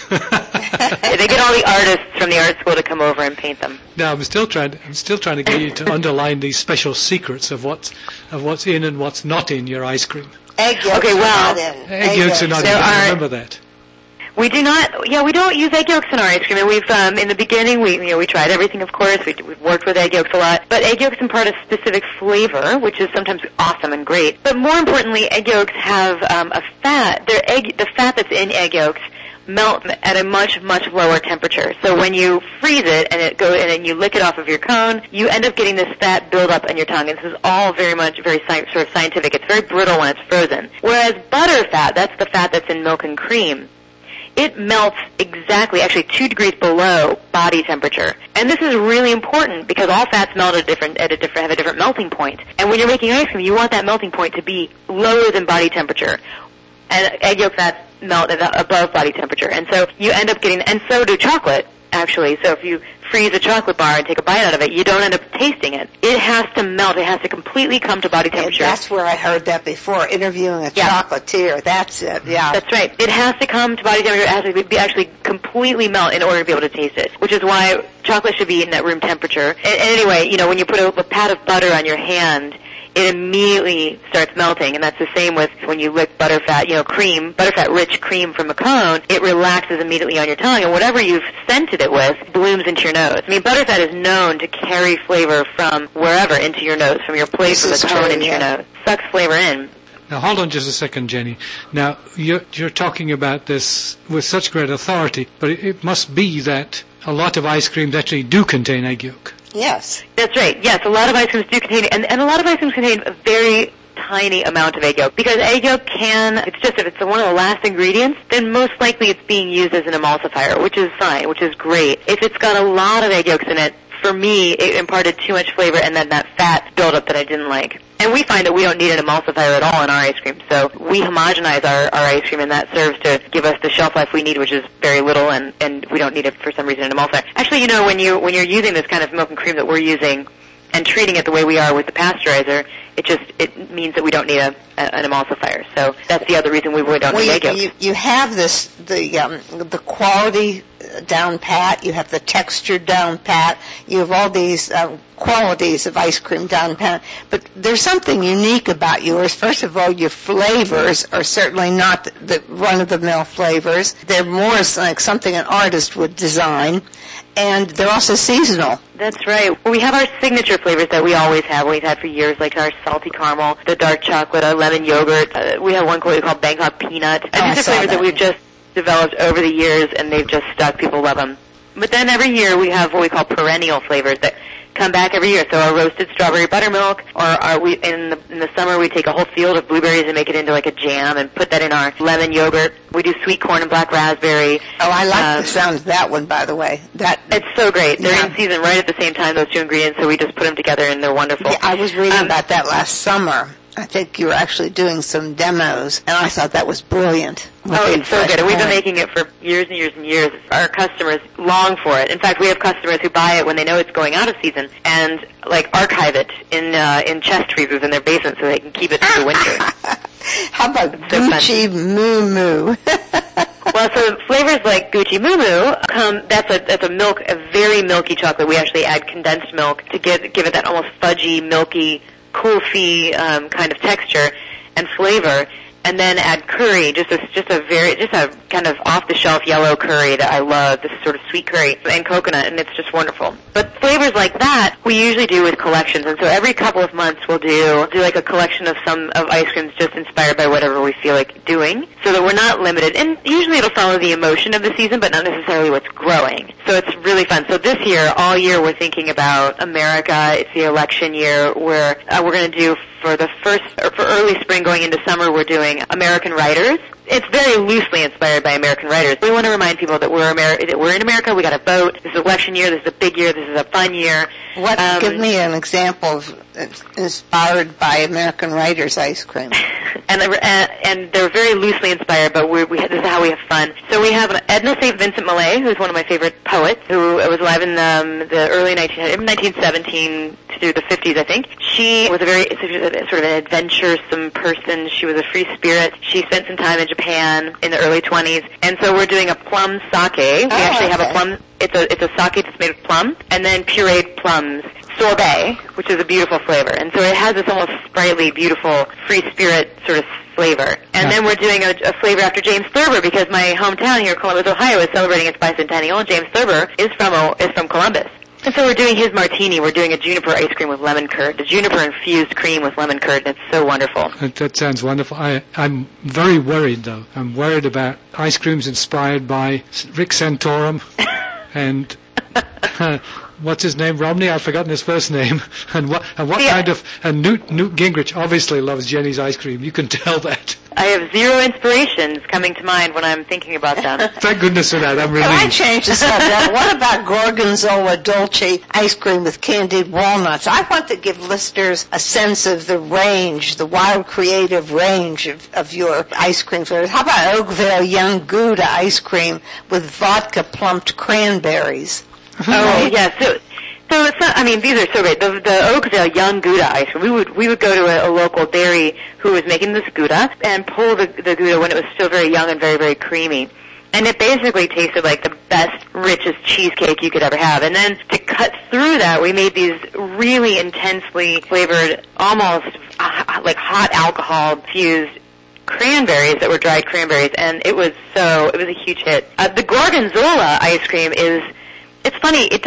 They get all the artists from the art school to come over and paint them. Now I'm still trying to get you to underline these special secrets of what's in and what's not in your ice cream. Egg yolks are not in. Egg yolks are not in. Remember that. We do not. Yeah, we don't use egg yolks in our ice cream. And we've in the beginning we tried everything. Of course, we've worked with egg yolks a lot. But egg yolks impart a specific flavor, which is sometimes awesome and great. But more importantly, egg yolks have a fat. The fat that's in egg yolks melt at a much, much lower temperature. So when you freeze it and then you lick it off of your cone, you end up getting this fat build up on your tongue. And this is all very sort of scientific. It's very brittle when it's frozen. Whereas butter fat, that's the fat that's in milk and cream, it melts exactly, actually 2 degrees below body temperature. And this is really important because all fats melt have a different melting point. And when you're making ice cream, you want that melting point to be lower than body temperature. And egg yolk fats melt above body temperature. And so you end up getting, and so do chocolate, actually. So if you freeze a chocolate bar and take a bite out of it, you don't end up tasting it. It has to melt. It has to completely come to body temperature. And that's where I heard that before, interviewing a chocolatier. That's it, yeah. That's right. It has to come to body temperature. It has to be actually completely melt in order to be able to taste it, which is why chocolate should be eaten at room temperature. And anyway, when you put a pat of butter on your hand, it immediately starts melting, and that's the same with when you lick butterfat, cream, butterfat-rich cream from a cone, it relaxes immediately on your tongue, and whatever you've scented it with blooms into your nose. Butterfat is known to carry flavor from wherever into your nose, from your plate, from the cone into your nose. Sucks flavor in. Now, hold on just a second, Jenny. Now, you're talking about this with such great authority, but it must be that a lot of ice creams actually do contain egg yolk. Yes. That's right. Yes, a lot of ice creams do contain, and a lot of ice creams contain a very tiny amount of egg yolk. Because egg yolk if it's one of the last ingredients, then most likely it's being used as an emulsifier, which is fine, which is great. If it's got a lot of egg yolks in it, for me, it imparted too much flavor and then that fat buildup that I didn't like. And we find that we don't need an emulsifier at all in our ice cream. So we homogenize our ice cream, and that serves to give us the shelf life we need, which is very little, and we don't need it for some reason an emulsifier. Actually, when you're using this kind of milk and cream that we're using and treating it the way we are with the pasteurizer, it means that we don't need an emulsifier. So that's the other reason we really don't need egg yolks. You have the quality down pat, you have the texture down pat, you have all these qualities of ice cream down pat, but there's something unique about yours. First of all, your flavors are certainly not the run-of-the-mill flavors. They're more like something an artist would design, and they're also seasonal. That's right. We have our signature flavors that we always have, we've had for years, like our salty caramel, the dark chocolate, our lemon yogurt. We have one called Bangkok Peanut. And these are flavors that we've just developed over the years, and they've just stuck. People love them. But then every year we have what we call perennial flavors that come back every year. So our roasted strawberry buttermilk, or in the summer we take a whole field of blueberries and make it into like a jam and put that in our lemon yogurt. We do sweet corn and black raspberry. Oh, I like the sound of that one, by the way. It's so great. They're in season right at the same time, those two ingredients, so we just put them together and they're wonderful. Yeah, I was reading about that last summer. I think you were actually doing some demos, and I thought that was brilliant. It's so good. And we've been making it for years and years and years. Our customers long for it. In fact, we have customers who buy it when they know it's going out of season and, archive it in chest freezers in their basement so they can keep it through the winter. How about Gucci Moo Moo? Well, so flavors like Gucci Moo Moo that's a very milky chocolate. We actually add condensed milk to give it that almost fudgy, milky kulfi kind of texture and flavor, and then add curry, just a kind of off-the-shelf yellow curry that I love, this sort of sweet curry, and coconut, and it's just wonderful. But flavors like that we usually do with collections, and so every couple of months we'll do like a collection of ice creams just inspired by whatever we feel like doing, so that we're not limited. And usually it'll follow the emotion of the season, but not necessarily what's growing. So it's really fun. So this year, all year, we're thinking about America. It's the election year, where we're going to do for early spring going into summer, we're doing American writers. It's very loosely inspired by American writers. We want to remind people that we're in America. We got to vote. This is election year. This is a big year. This is a fun year. Give me an example of inspired by American writers ice cream. And they're very loosely inspired, but this is how we have fun. So we have Edna St. Vincent Millay, who's one of my favorite poets, who was alive in the early 1917 through the 50s, I think. She was sort of an adventuresome person. She was a free spirit. She spent some time in Japan in the early 20s, and so we're doing a plum sake. We actually have a plum. It's a sake that's made of plum and then pureed plums. Sorbet, which is a beautiful flavor. And so it has this almost sprightly, beautiful, free spirit sort of flavor. And then we're doing a flavor after James Thurber, because my hometown here, Columbus, Ohio, is celebrating its bicentennial, and James Thurber is from Columbus. And so we're doing his martini. We're doing a juniper ice cream with lemon curd, the juniper-infused cream with lemon curd, and it's so wonderful. That sounds wonderful. I'm very worried, though. I'm worried about ice creams inspired by Rick Santorum and... what's his name? Romney? I've forgotten his first name. And Newt Gingrich obviously loves Jenny's ice cream. You can tell that. I have zero inspirations coming to mind when I'm thinking about them. Thank goodness for that. I'm relieved. Can I change the subject? What about Gorgonzola Dolce ice cream with candied walnuts? I want to give listeners a sense of the range, the wild creative range of your ice cream flavors. How about Oakville Young Gouda ice cream with vodka plumped cranberries? Oh, yeah. So it's not, I mean, these are so great. The Oakville Young Gouda ice cream, we would go to a local dairy who was making this Gouda and pull the Gouda when it was still very young and very, very creamy. And it basically tasted like the best, richest cheesecake you could ever have. And then to cut through that, we made these really intensely flavored, almost like hot alcohol fused cranberries that were dried cranberries, and it was a huge hit. The Gorgonzola ice cream it's funny, it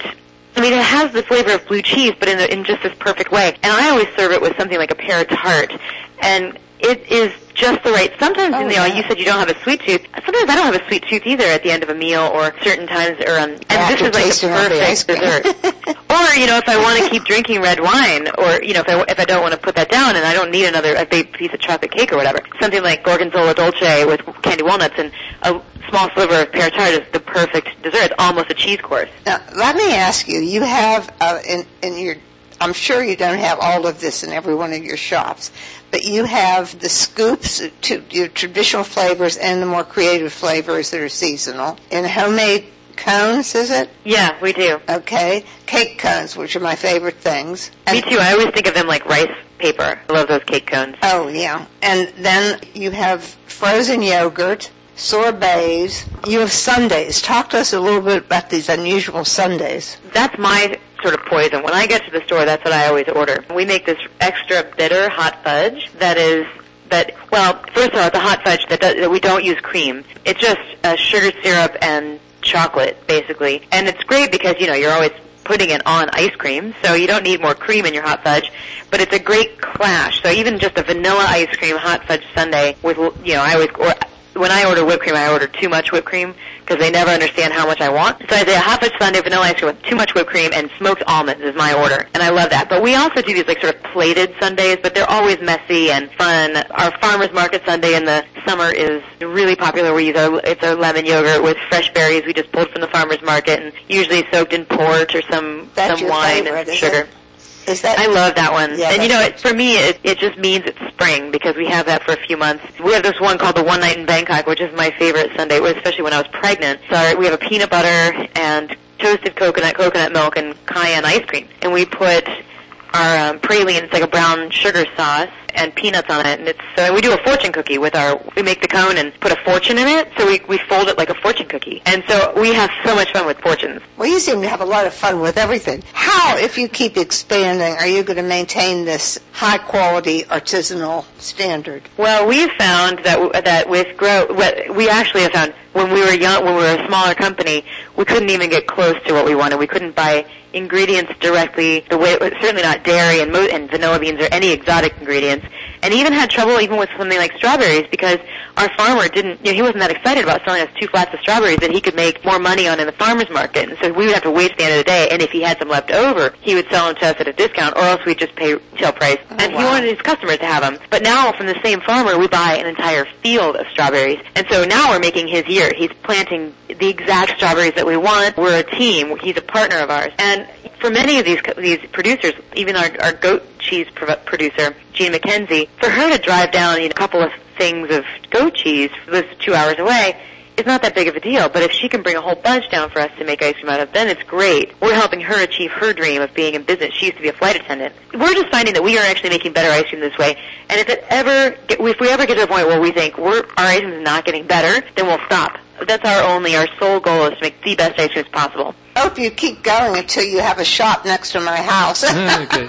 has the flavor of blue cheese, but in just this perfect way. And I always serve it with something like a pear tart. And it is just the right. Sometimes, you said you don't have a sweet tooth. Sometimes I don't have a sweet tooth either at the end of a meal or certain times. And this is like the perfect dessert. Or, if I want to keep drinking red wine, or, if I don't want to put that down and I don't need a big piece of chocolate cake or whatever, something like Gorgonzola Dolce with candy walnuts and a small sliver of pear tart is the perfect dessert. It's almost a cheese course. Now, let me ask you, you have in your, I'm sure you don't have all of this in every one of your shops, but you have the scoops, your traditional flavors and the more creative flavors that are seasonal. In homemade cones, is it? Yeah, we do. Okay. Cake cones, which are my favorite things. Me too. I always think of them like rice paper. I love those cake cones. Oh, yeah. And then you have frozen yogurt, sorbets. You have sundaes. Talk to us a little bit about these unusual sundaes. That's my sort of poison. When I get to the store, that's what I always order. We make this extra bitter hot fudge first of all, it's a hot fudge that we don't use cream. It's just sugar syrup and chocolate, basically. And it's great because, you're always putting it on ice cream, so you don't need more cream in your hot fudge, but it's a great clash. So even just a vanilla ice cream hot fudge sundae with, when I order whipped cream, I order too much whipped cream because they never understand how much I want. So I say a hot fudge sundae, vanilla ice cream with too much whipped cream, and smoked almonds is my order. And I love that. But we also do these like sort of plated sundaes, but they're always messy and fun. Our farmer's market sundae in the summer is really popular. It's our lemon yogurt with fresh berries we just pulled from the farmer's market and usually soaked in port or some wine favorite, and sugar. I love that one. Yeah, and for me, it just means it's spring because we have that for a few months. We have this one called the One Night in Bangkok, which is my favorite sundae, especially when I was pregnant. So we have a peanut butter and toasted coconut milk, and cayenne ice cream. And we put praline. It's like a brown sugar sauce and peanuts on it, and we do a fortune cookie we make the cone and put a fortune in it, so we fold it like a fortune cookie. And so we have so much fun with fortunes. Well, you seem to have a lot of fun with everything. How, if you keep expanding, are you going to maintain this high-quality artisanal standard? Well, we've found that with growth, we actually have found when we were young, when we were a smaller company, we couldn't even get close to what we wanted. We couldn't buy ingredients directly, certainly not dairy and vanilla beans or any exotic ingredients, and even had trouble even with something like strawberries because our farmer he wasn't that excited about selling us 2 flats of strawberries that he could make more money on in the farmer's market, and so we would have to wait at the end of the day, and if he had some left over, he would sell them to us at a discount, or else we'd just pay retail price, and he wanted his customers to have them. But now from the same farmer, we buy an entire field of strawberries, and so now we're making his year. He's planting the exact strawberries that we want. We're a team. He's a partner of ours. And for many of these producers, even our goat cheese producer, Jean McKenzie, for her to drive down a couple of things of goat cheese, that's 2 hours away, is not that big of a deal. But if she can bring a whole bunch down for us to make ice cream out of, then it's great. We're helping her achieve her dream of being in business. She used to be a flight attendant. We're just finding that we are actually making better ice cream this way. And if we ever get to the point where we think our ice cream is not getting better, then we'll stop. That's our sole goal is to make the best ice cream as possible. I hope you keep going until you have a shop next to my house. Okay.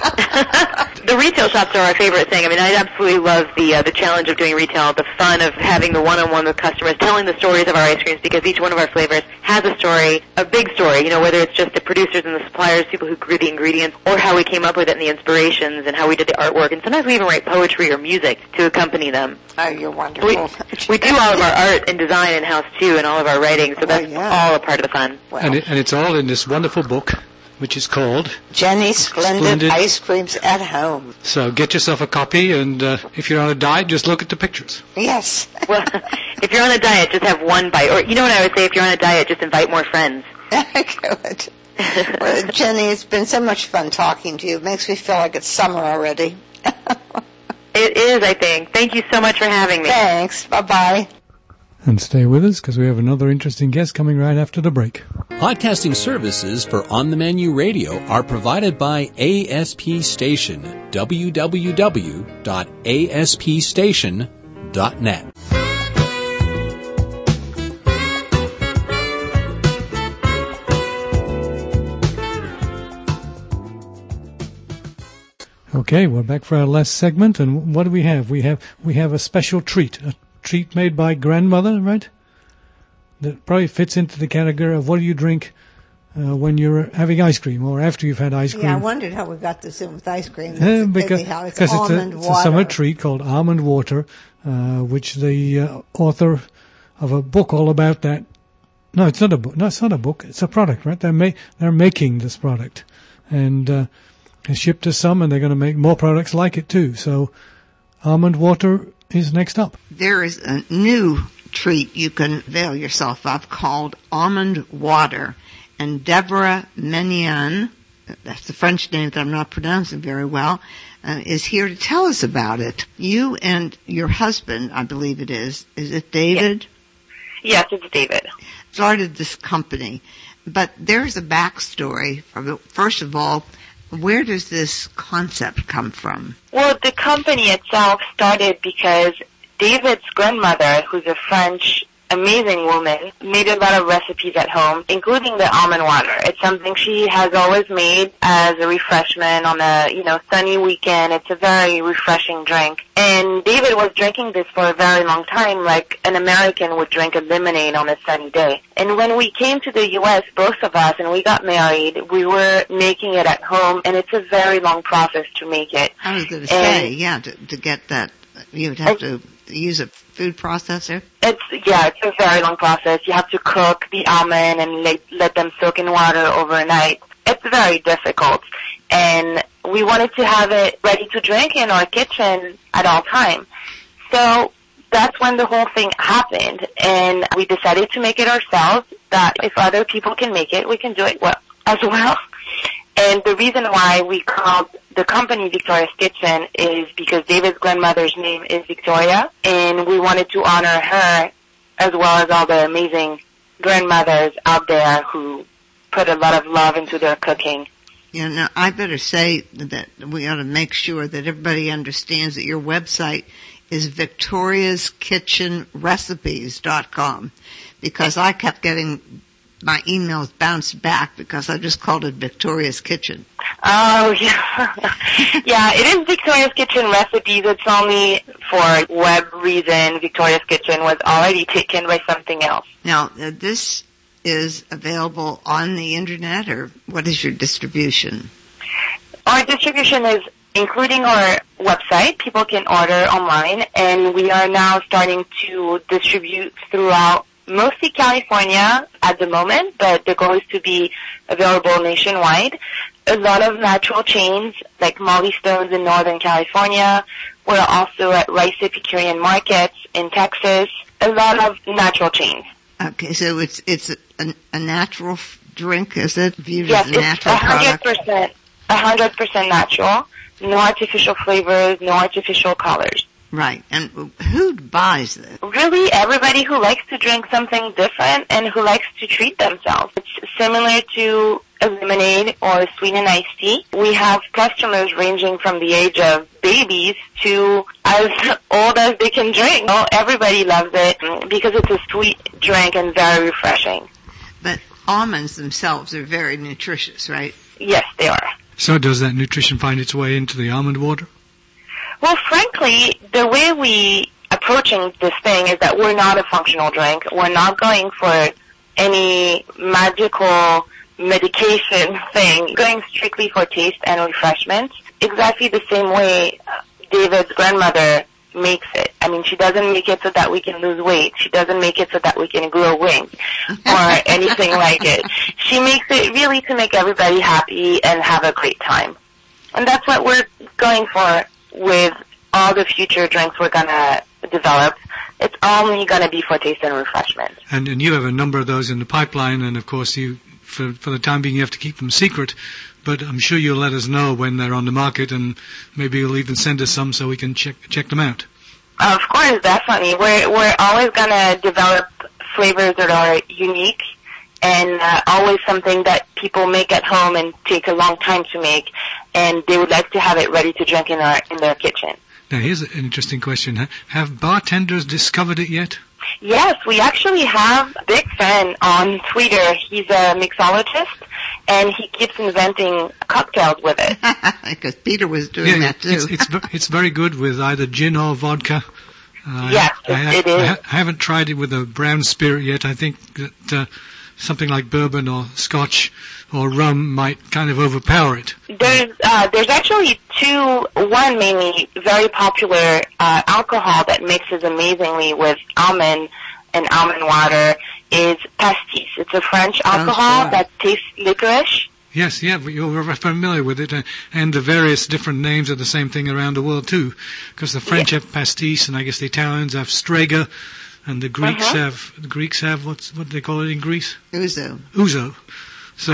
The retail shops are our favorite thing. I mean, I absolutely love the challenge of doing retail, the fun of having the one-on-one with customers, telling the stories of our ice creams, because each one of our flavors has a story, a big story, whether it's just the producers and the suppliers, people who grew the ingredients, or how we came up with it and the inspirations and how we did the artwork. And sometimes we even write poetry or music to accompany them. Oh, you're wonderful. We do all of our art and design in-house, too, and all of our writing, so that's all a part of the fun. Well, and it's all in this wonderful book, which is called Jenny's Splendid Ice Creams at Home. So get yourself a copy, and if you're on a diet, just look at the pictures. Yes. Well, if you're on a diet, just have one bite. Or, what I would say, if you're on a diet, just invite more friends. Good. Well, Jenny, it's been so much fun talking to you. It makes me feel like it's summer already. It is, I think. Thank you so much for having me. Thanks. Bye-bye. And stay with us because we have another interesting guest coming right after the break. Podcasting services for On the Menu Radio are provided by ASP Station, www.aspstation.net. Okay, we're back for our last segment, and what do we have? We have a special treat made by grandmother, right? That probably fits into the category of what do you drink when you're having ice cream or after you've had ice cream. Yeah, I wondered how we got this in with ice cream. Because it's a summer treat called Almond Water, which the author of a book all about that. No, it's not a book. No, it's not a book. It's a product, right? They're making this product, and they shipped us some, and they're going to make more products like it too. So, Almond Water is next up. There is a new treat you can avail yourself of called Almond Water. And Deborah Menian, that's the French name that I'm not pronouncing very well, is here to tell us about it. You and your husband, I believe it is it David? Yes, it's David. Started this company. But there's a backstory. First of all, where does this concept come from? Well, the company itself started because David's grandmother, who's a French amazing woman, made a lot of recipes at home, including the almond water. It's something she has always made as a refreshment on a, sunny weekend. It's a very refreshing drink. And David was drinking this for a very long time, like an American would drink a lemonade on a sunny day. And when we came to the U.S., both of us, and we got married, we were making it at home, and it's a very long process to make it. I was going to say, to get that, you would have to use a food processor? It's a very long process. You have to cook the almond and let them soak in water overnight. It's very difficult. And we wanted to have it ready to drink in our kitchen at all times. So that's when the whole thing happened. And we decided to make it ourselves, that if other people can make it, we can do it as well. And the reason why we called the company Victoria's Kitchen is because David's grandmother's name is Victoria, and we wanted to honor her as well as all the amazing grandmothers out there who put a lot of love into their cooking. You know, I better say that we ought to make sure that everybody understands that your website is victoriaskitchenrecipes.com, because I kept getting my emails bounced back because I just called it Victoria's Kitchen. Oh, yeah. Yeah, it is Victoria's Kitchen Recipes. It's only for web reason. Victoria's Kitchen was already taken by something else. Now, this is available on the internet, or what is your distribution? Our distribution is including our website. People can order online, and we are now starting to distribute throughout mostly California at the moment, but the goal is to be available nationwide. A lot of natural chains like Molly Stone's in Northern California. We're also at Rice Epicurean Markets in Texas. A lot of natural chains. Okay, so it's a natural drink, is it? Viewed yes, as a natural it's 100% natural. No artificial flavors, no artificial colors. Right. And who buys this? Really, everybody who likes to drink something different and who likes to treat themselves. It's similar to a lemonade or a sweetened iced tea. We have customers ranging from the age of babies to as old as they can drink. Oh, everybody loves it because it's a sweet drink and very refreshing. But almonds themselves are very nutritious, right? Yes, they are. So does that nutrition find its way into the almond water? Well, frankly, the way we approaching this thing is that we're not a functional drink. We're not going for any magical medication thing. Going strictly for taste and refreshment. Exactly the same way David's grandmother makes it. I mean, she doesn't make it so that we can lose weight. She doesn't make it so that we can grow wings or anything like it. She makes it really to make everybody happy and have a great time. And that's what we're going for with all the future drinks we're going to develop. It's only going to be for taste and refreshment. And you have a number of those in the pipeline, and of course you, for the time being, you have to keep them secret. But I'm sure you'll let us know when they're on the market, and maybe you'll even send us some so we can check them out. Of course, definitely. We're always going to develop flavors that are unique and always something that people make at home and take a long time to make, and they would like to have it ready to drink in their kitchen. Now, here's an interesting question. Have bartenders discovered it yet? Yes, we actually have a big fan on Twitter. He's a mixologist, and he keeps inventing cocktails with it. Because Peter was doing that too. It's very good with either gin or vodka. Yes, it is. I haven't tried it with a brown spirit yet. I think that something like bourbon or scotch or rum might kind of overpower it. There's actually one mainly very popular alcohol that mixes amazingly with almond and almond water is pastis. It's a French alcohol that tastes licorice. Yes, yeah, you're familiar with it, and the various different names of the same thing around the world too, because the French have pastis, and I guess the Italians have strega, and the Greeks have what do they call it in Greece? Ouzo. So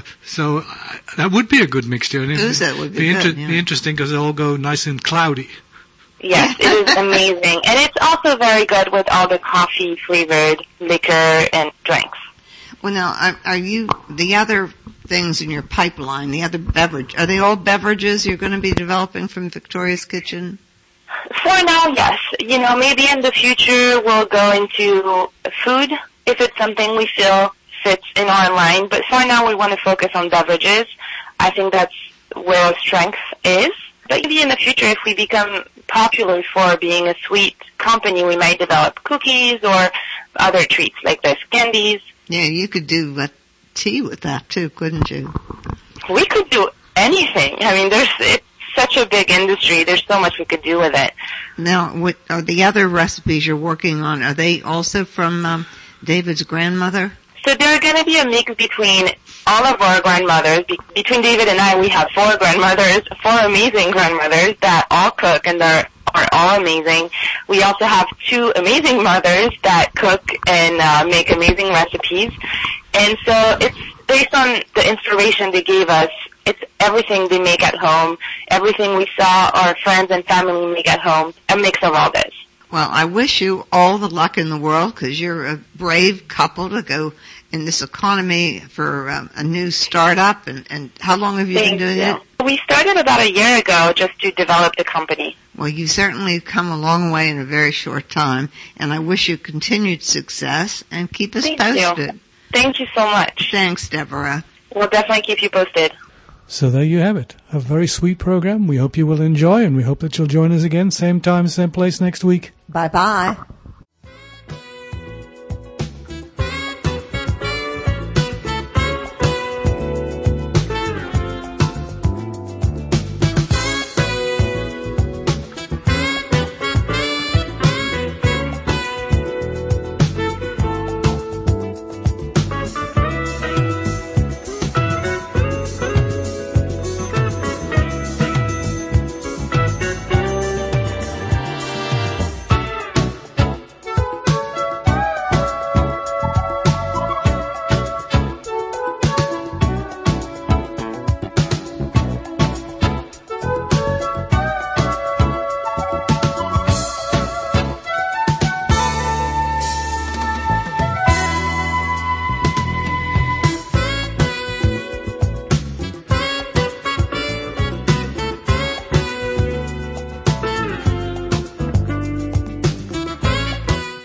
that would be a good mixture. Ouzo would be good, be interesting because they'll all go nice and cloudy. Yes, it is amazing, and it's also very good with all the coffee flavored liquor and drinks. Well, now, are you the other things in your pipeline? The other beverage, are they all beverages you're going to be developing from Victoria's Kitchen? For now, yes. You know, maybe in the future we'll go into food if it's something we feel fits in our line. But for now, we want to focus on beverages. I think that's where our strength is. But maybe in the future, if we become popular for being a sweet company, we might develop cookies or other treats like this, candies. Yeah, you could do tea with that too, couldn't you? We could do anything. I mean, it's such a big industry. There's so much we could do with it. Now, what are the other recipes you're working on? Are they also from David's grandmother? So they're going to be a mix between all of our grandmothers. Between David and I, we have four amazing grandmothers that all cook and are all amazing. We also have two amazing mothers that cook and make amazing recipes. And so it's based on the inspiration they gave us. It's everything they make at home, everything we saw our friends and family make at home, a mix of all this. Well, I wish you all the luck in the world because you're a brave couple to go in this economy for a new startup. And how long have you been doing it? We started about a year ago just to develop the company. Well, you certainly have come a long way in a very short time, and I wish you continued success, and keep us posted. Thank you so much. Thanks, Deborah. We'll definitely keep you posted. So there you have it. A very sweet program. We hope you will enjoy, and we hope that you'll join us again, same time, same place next week. Bye-bye.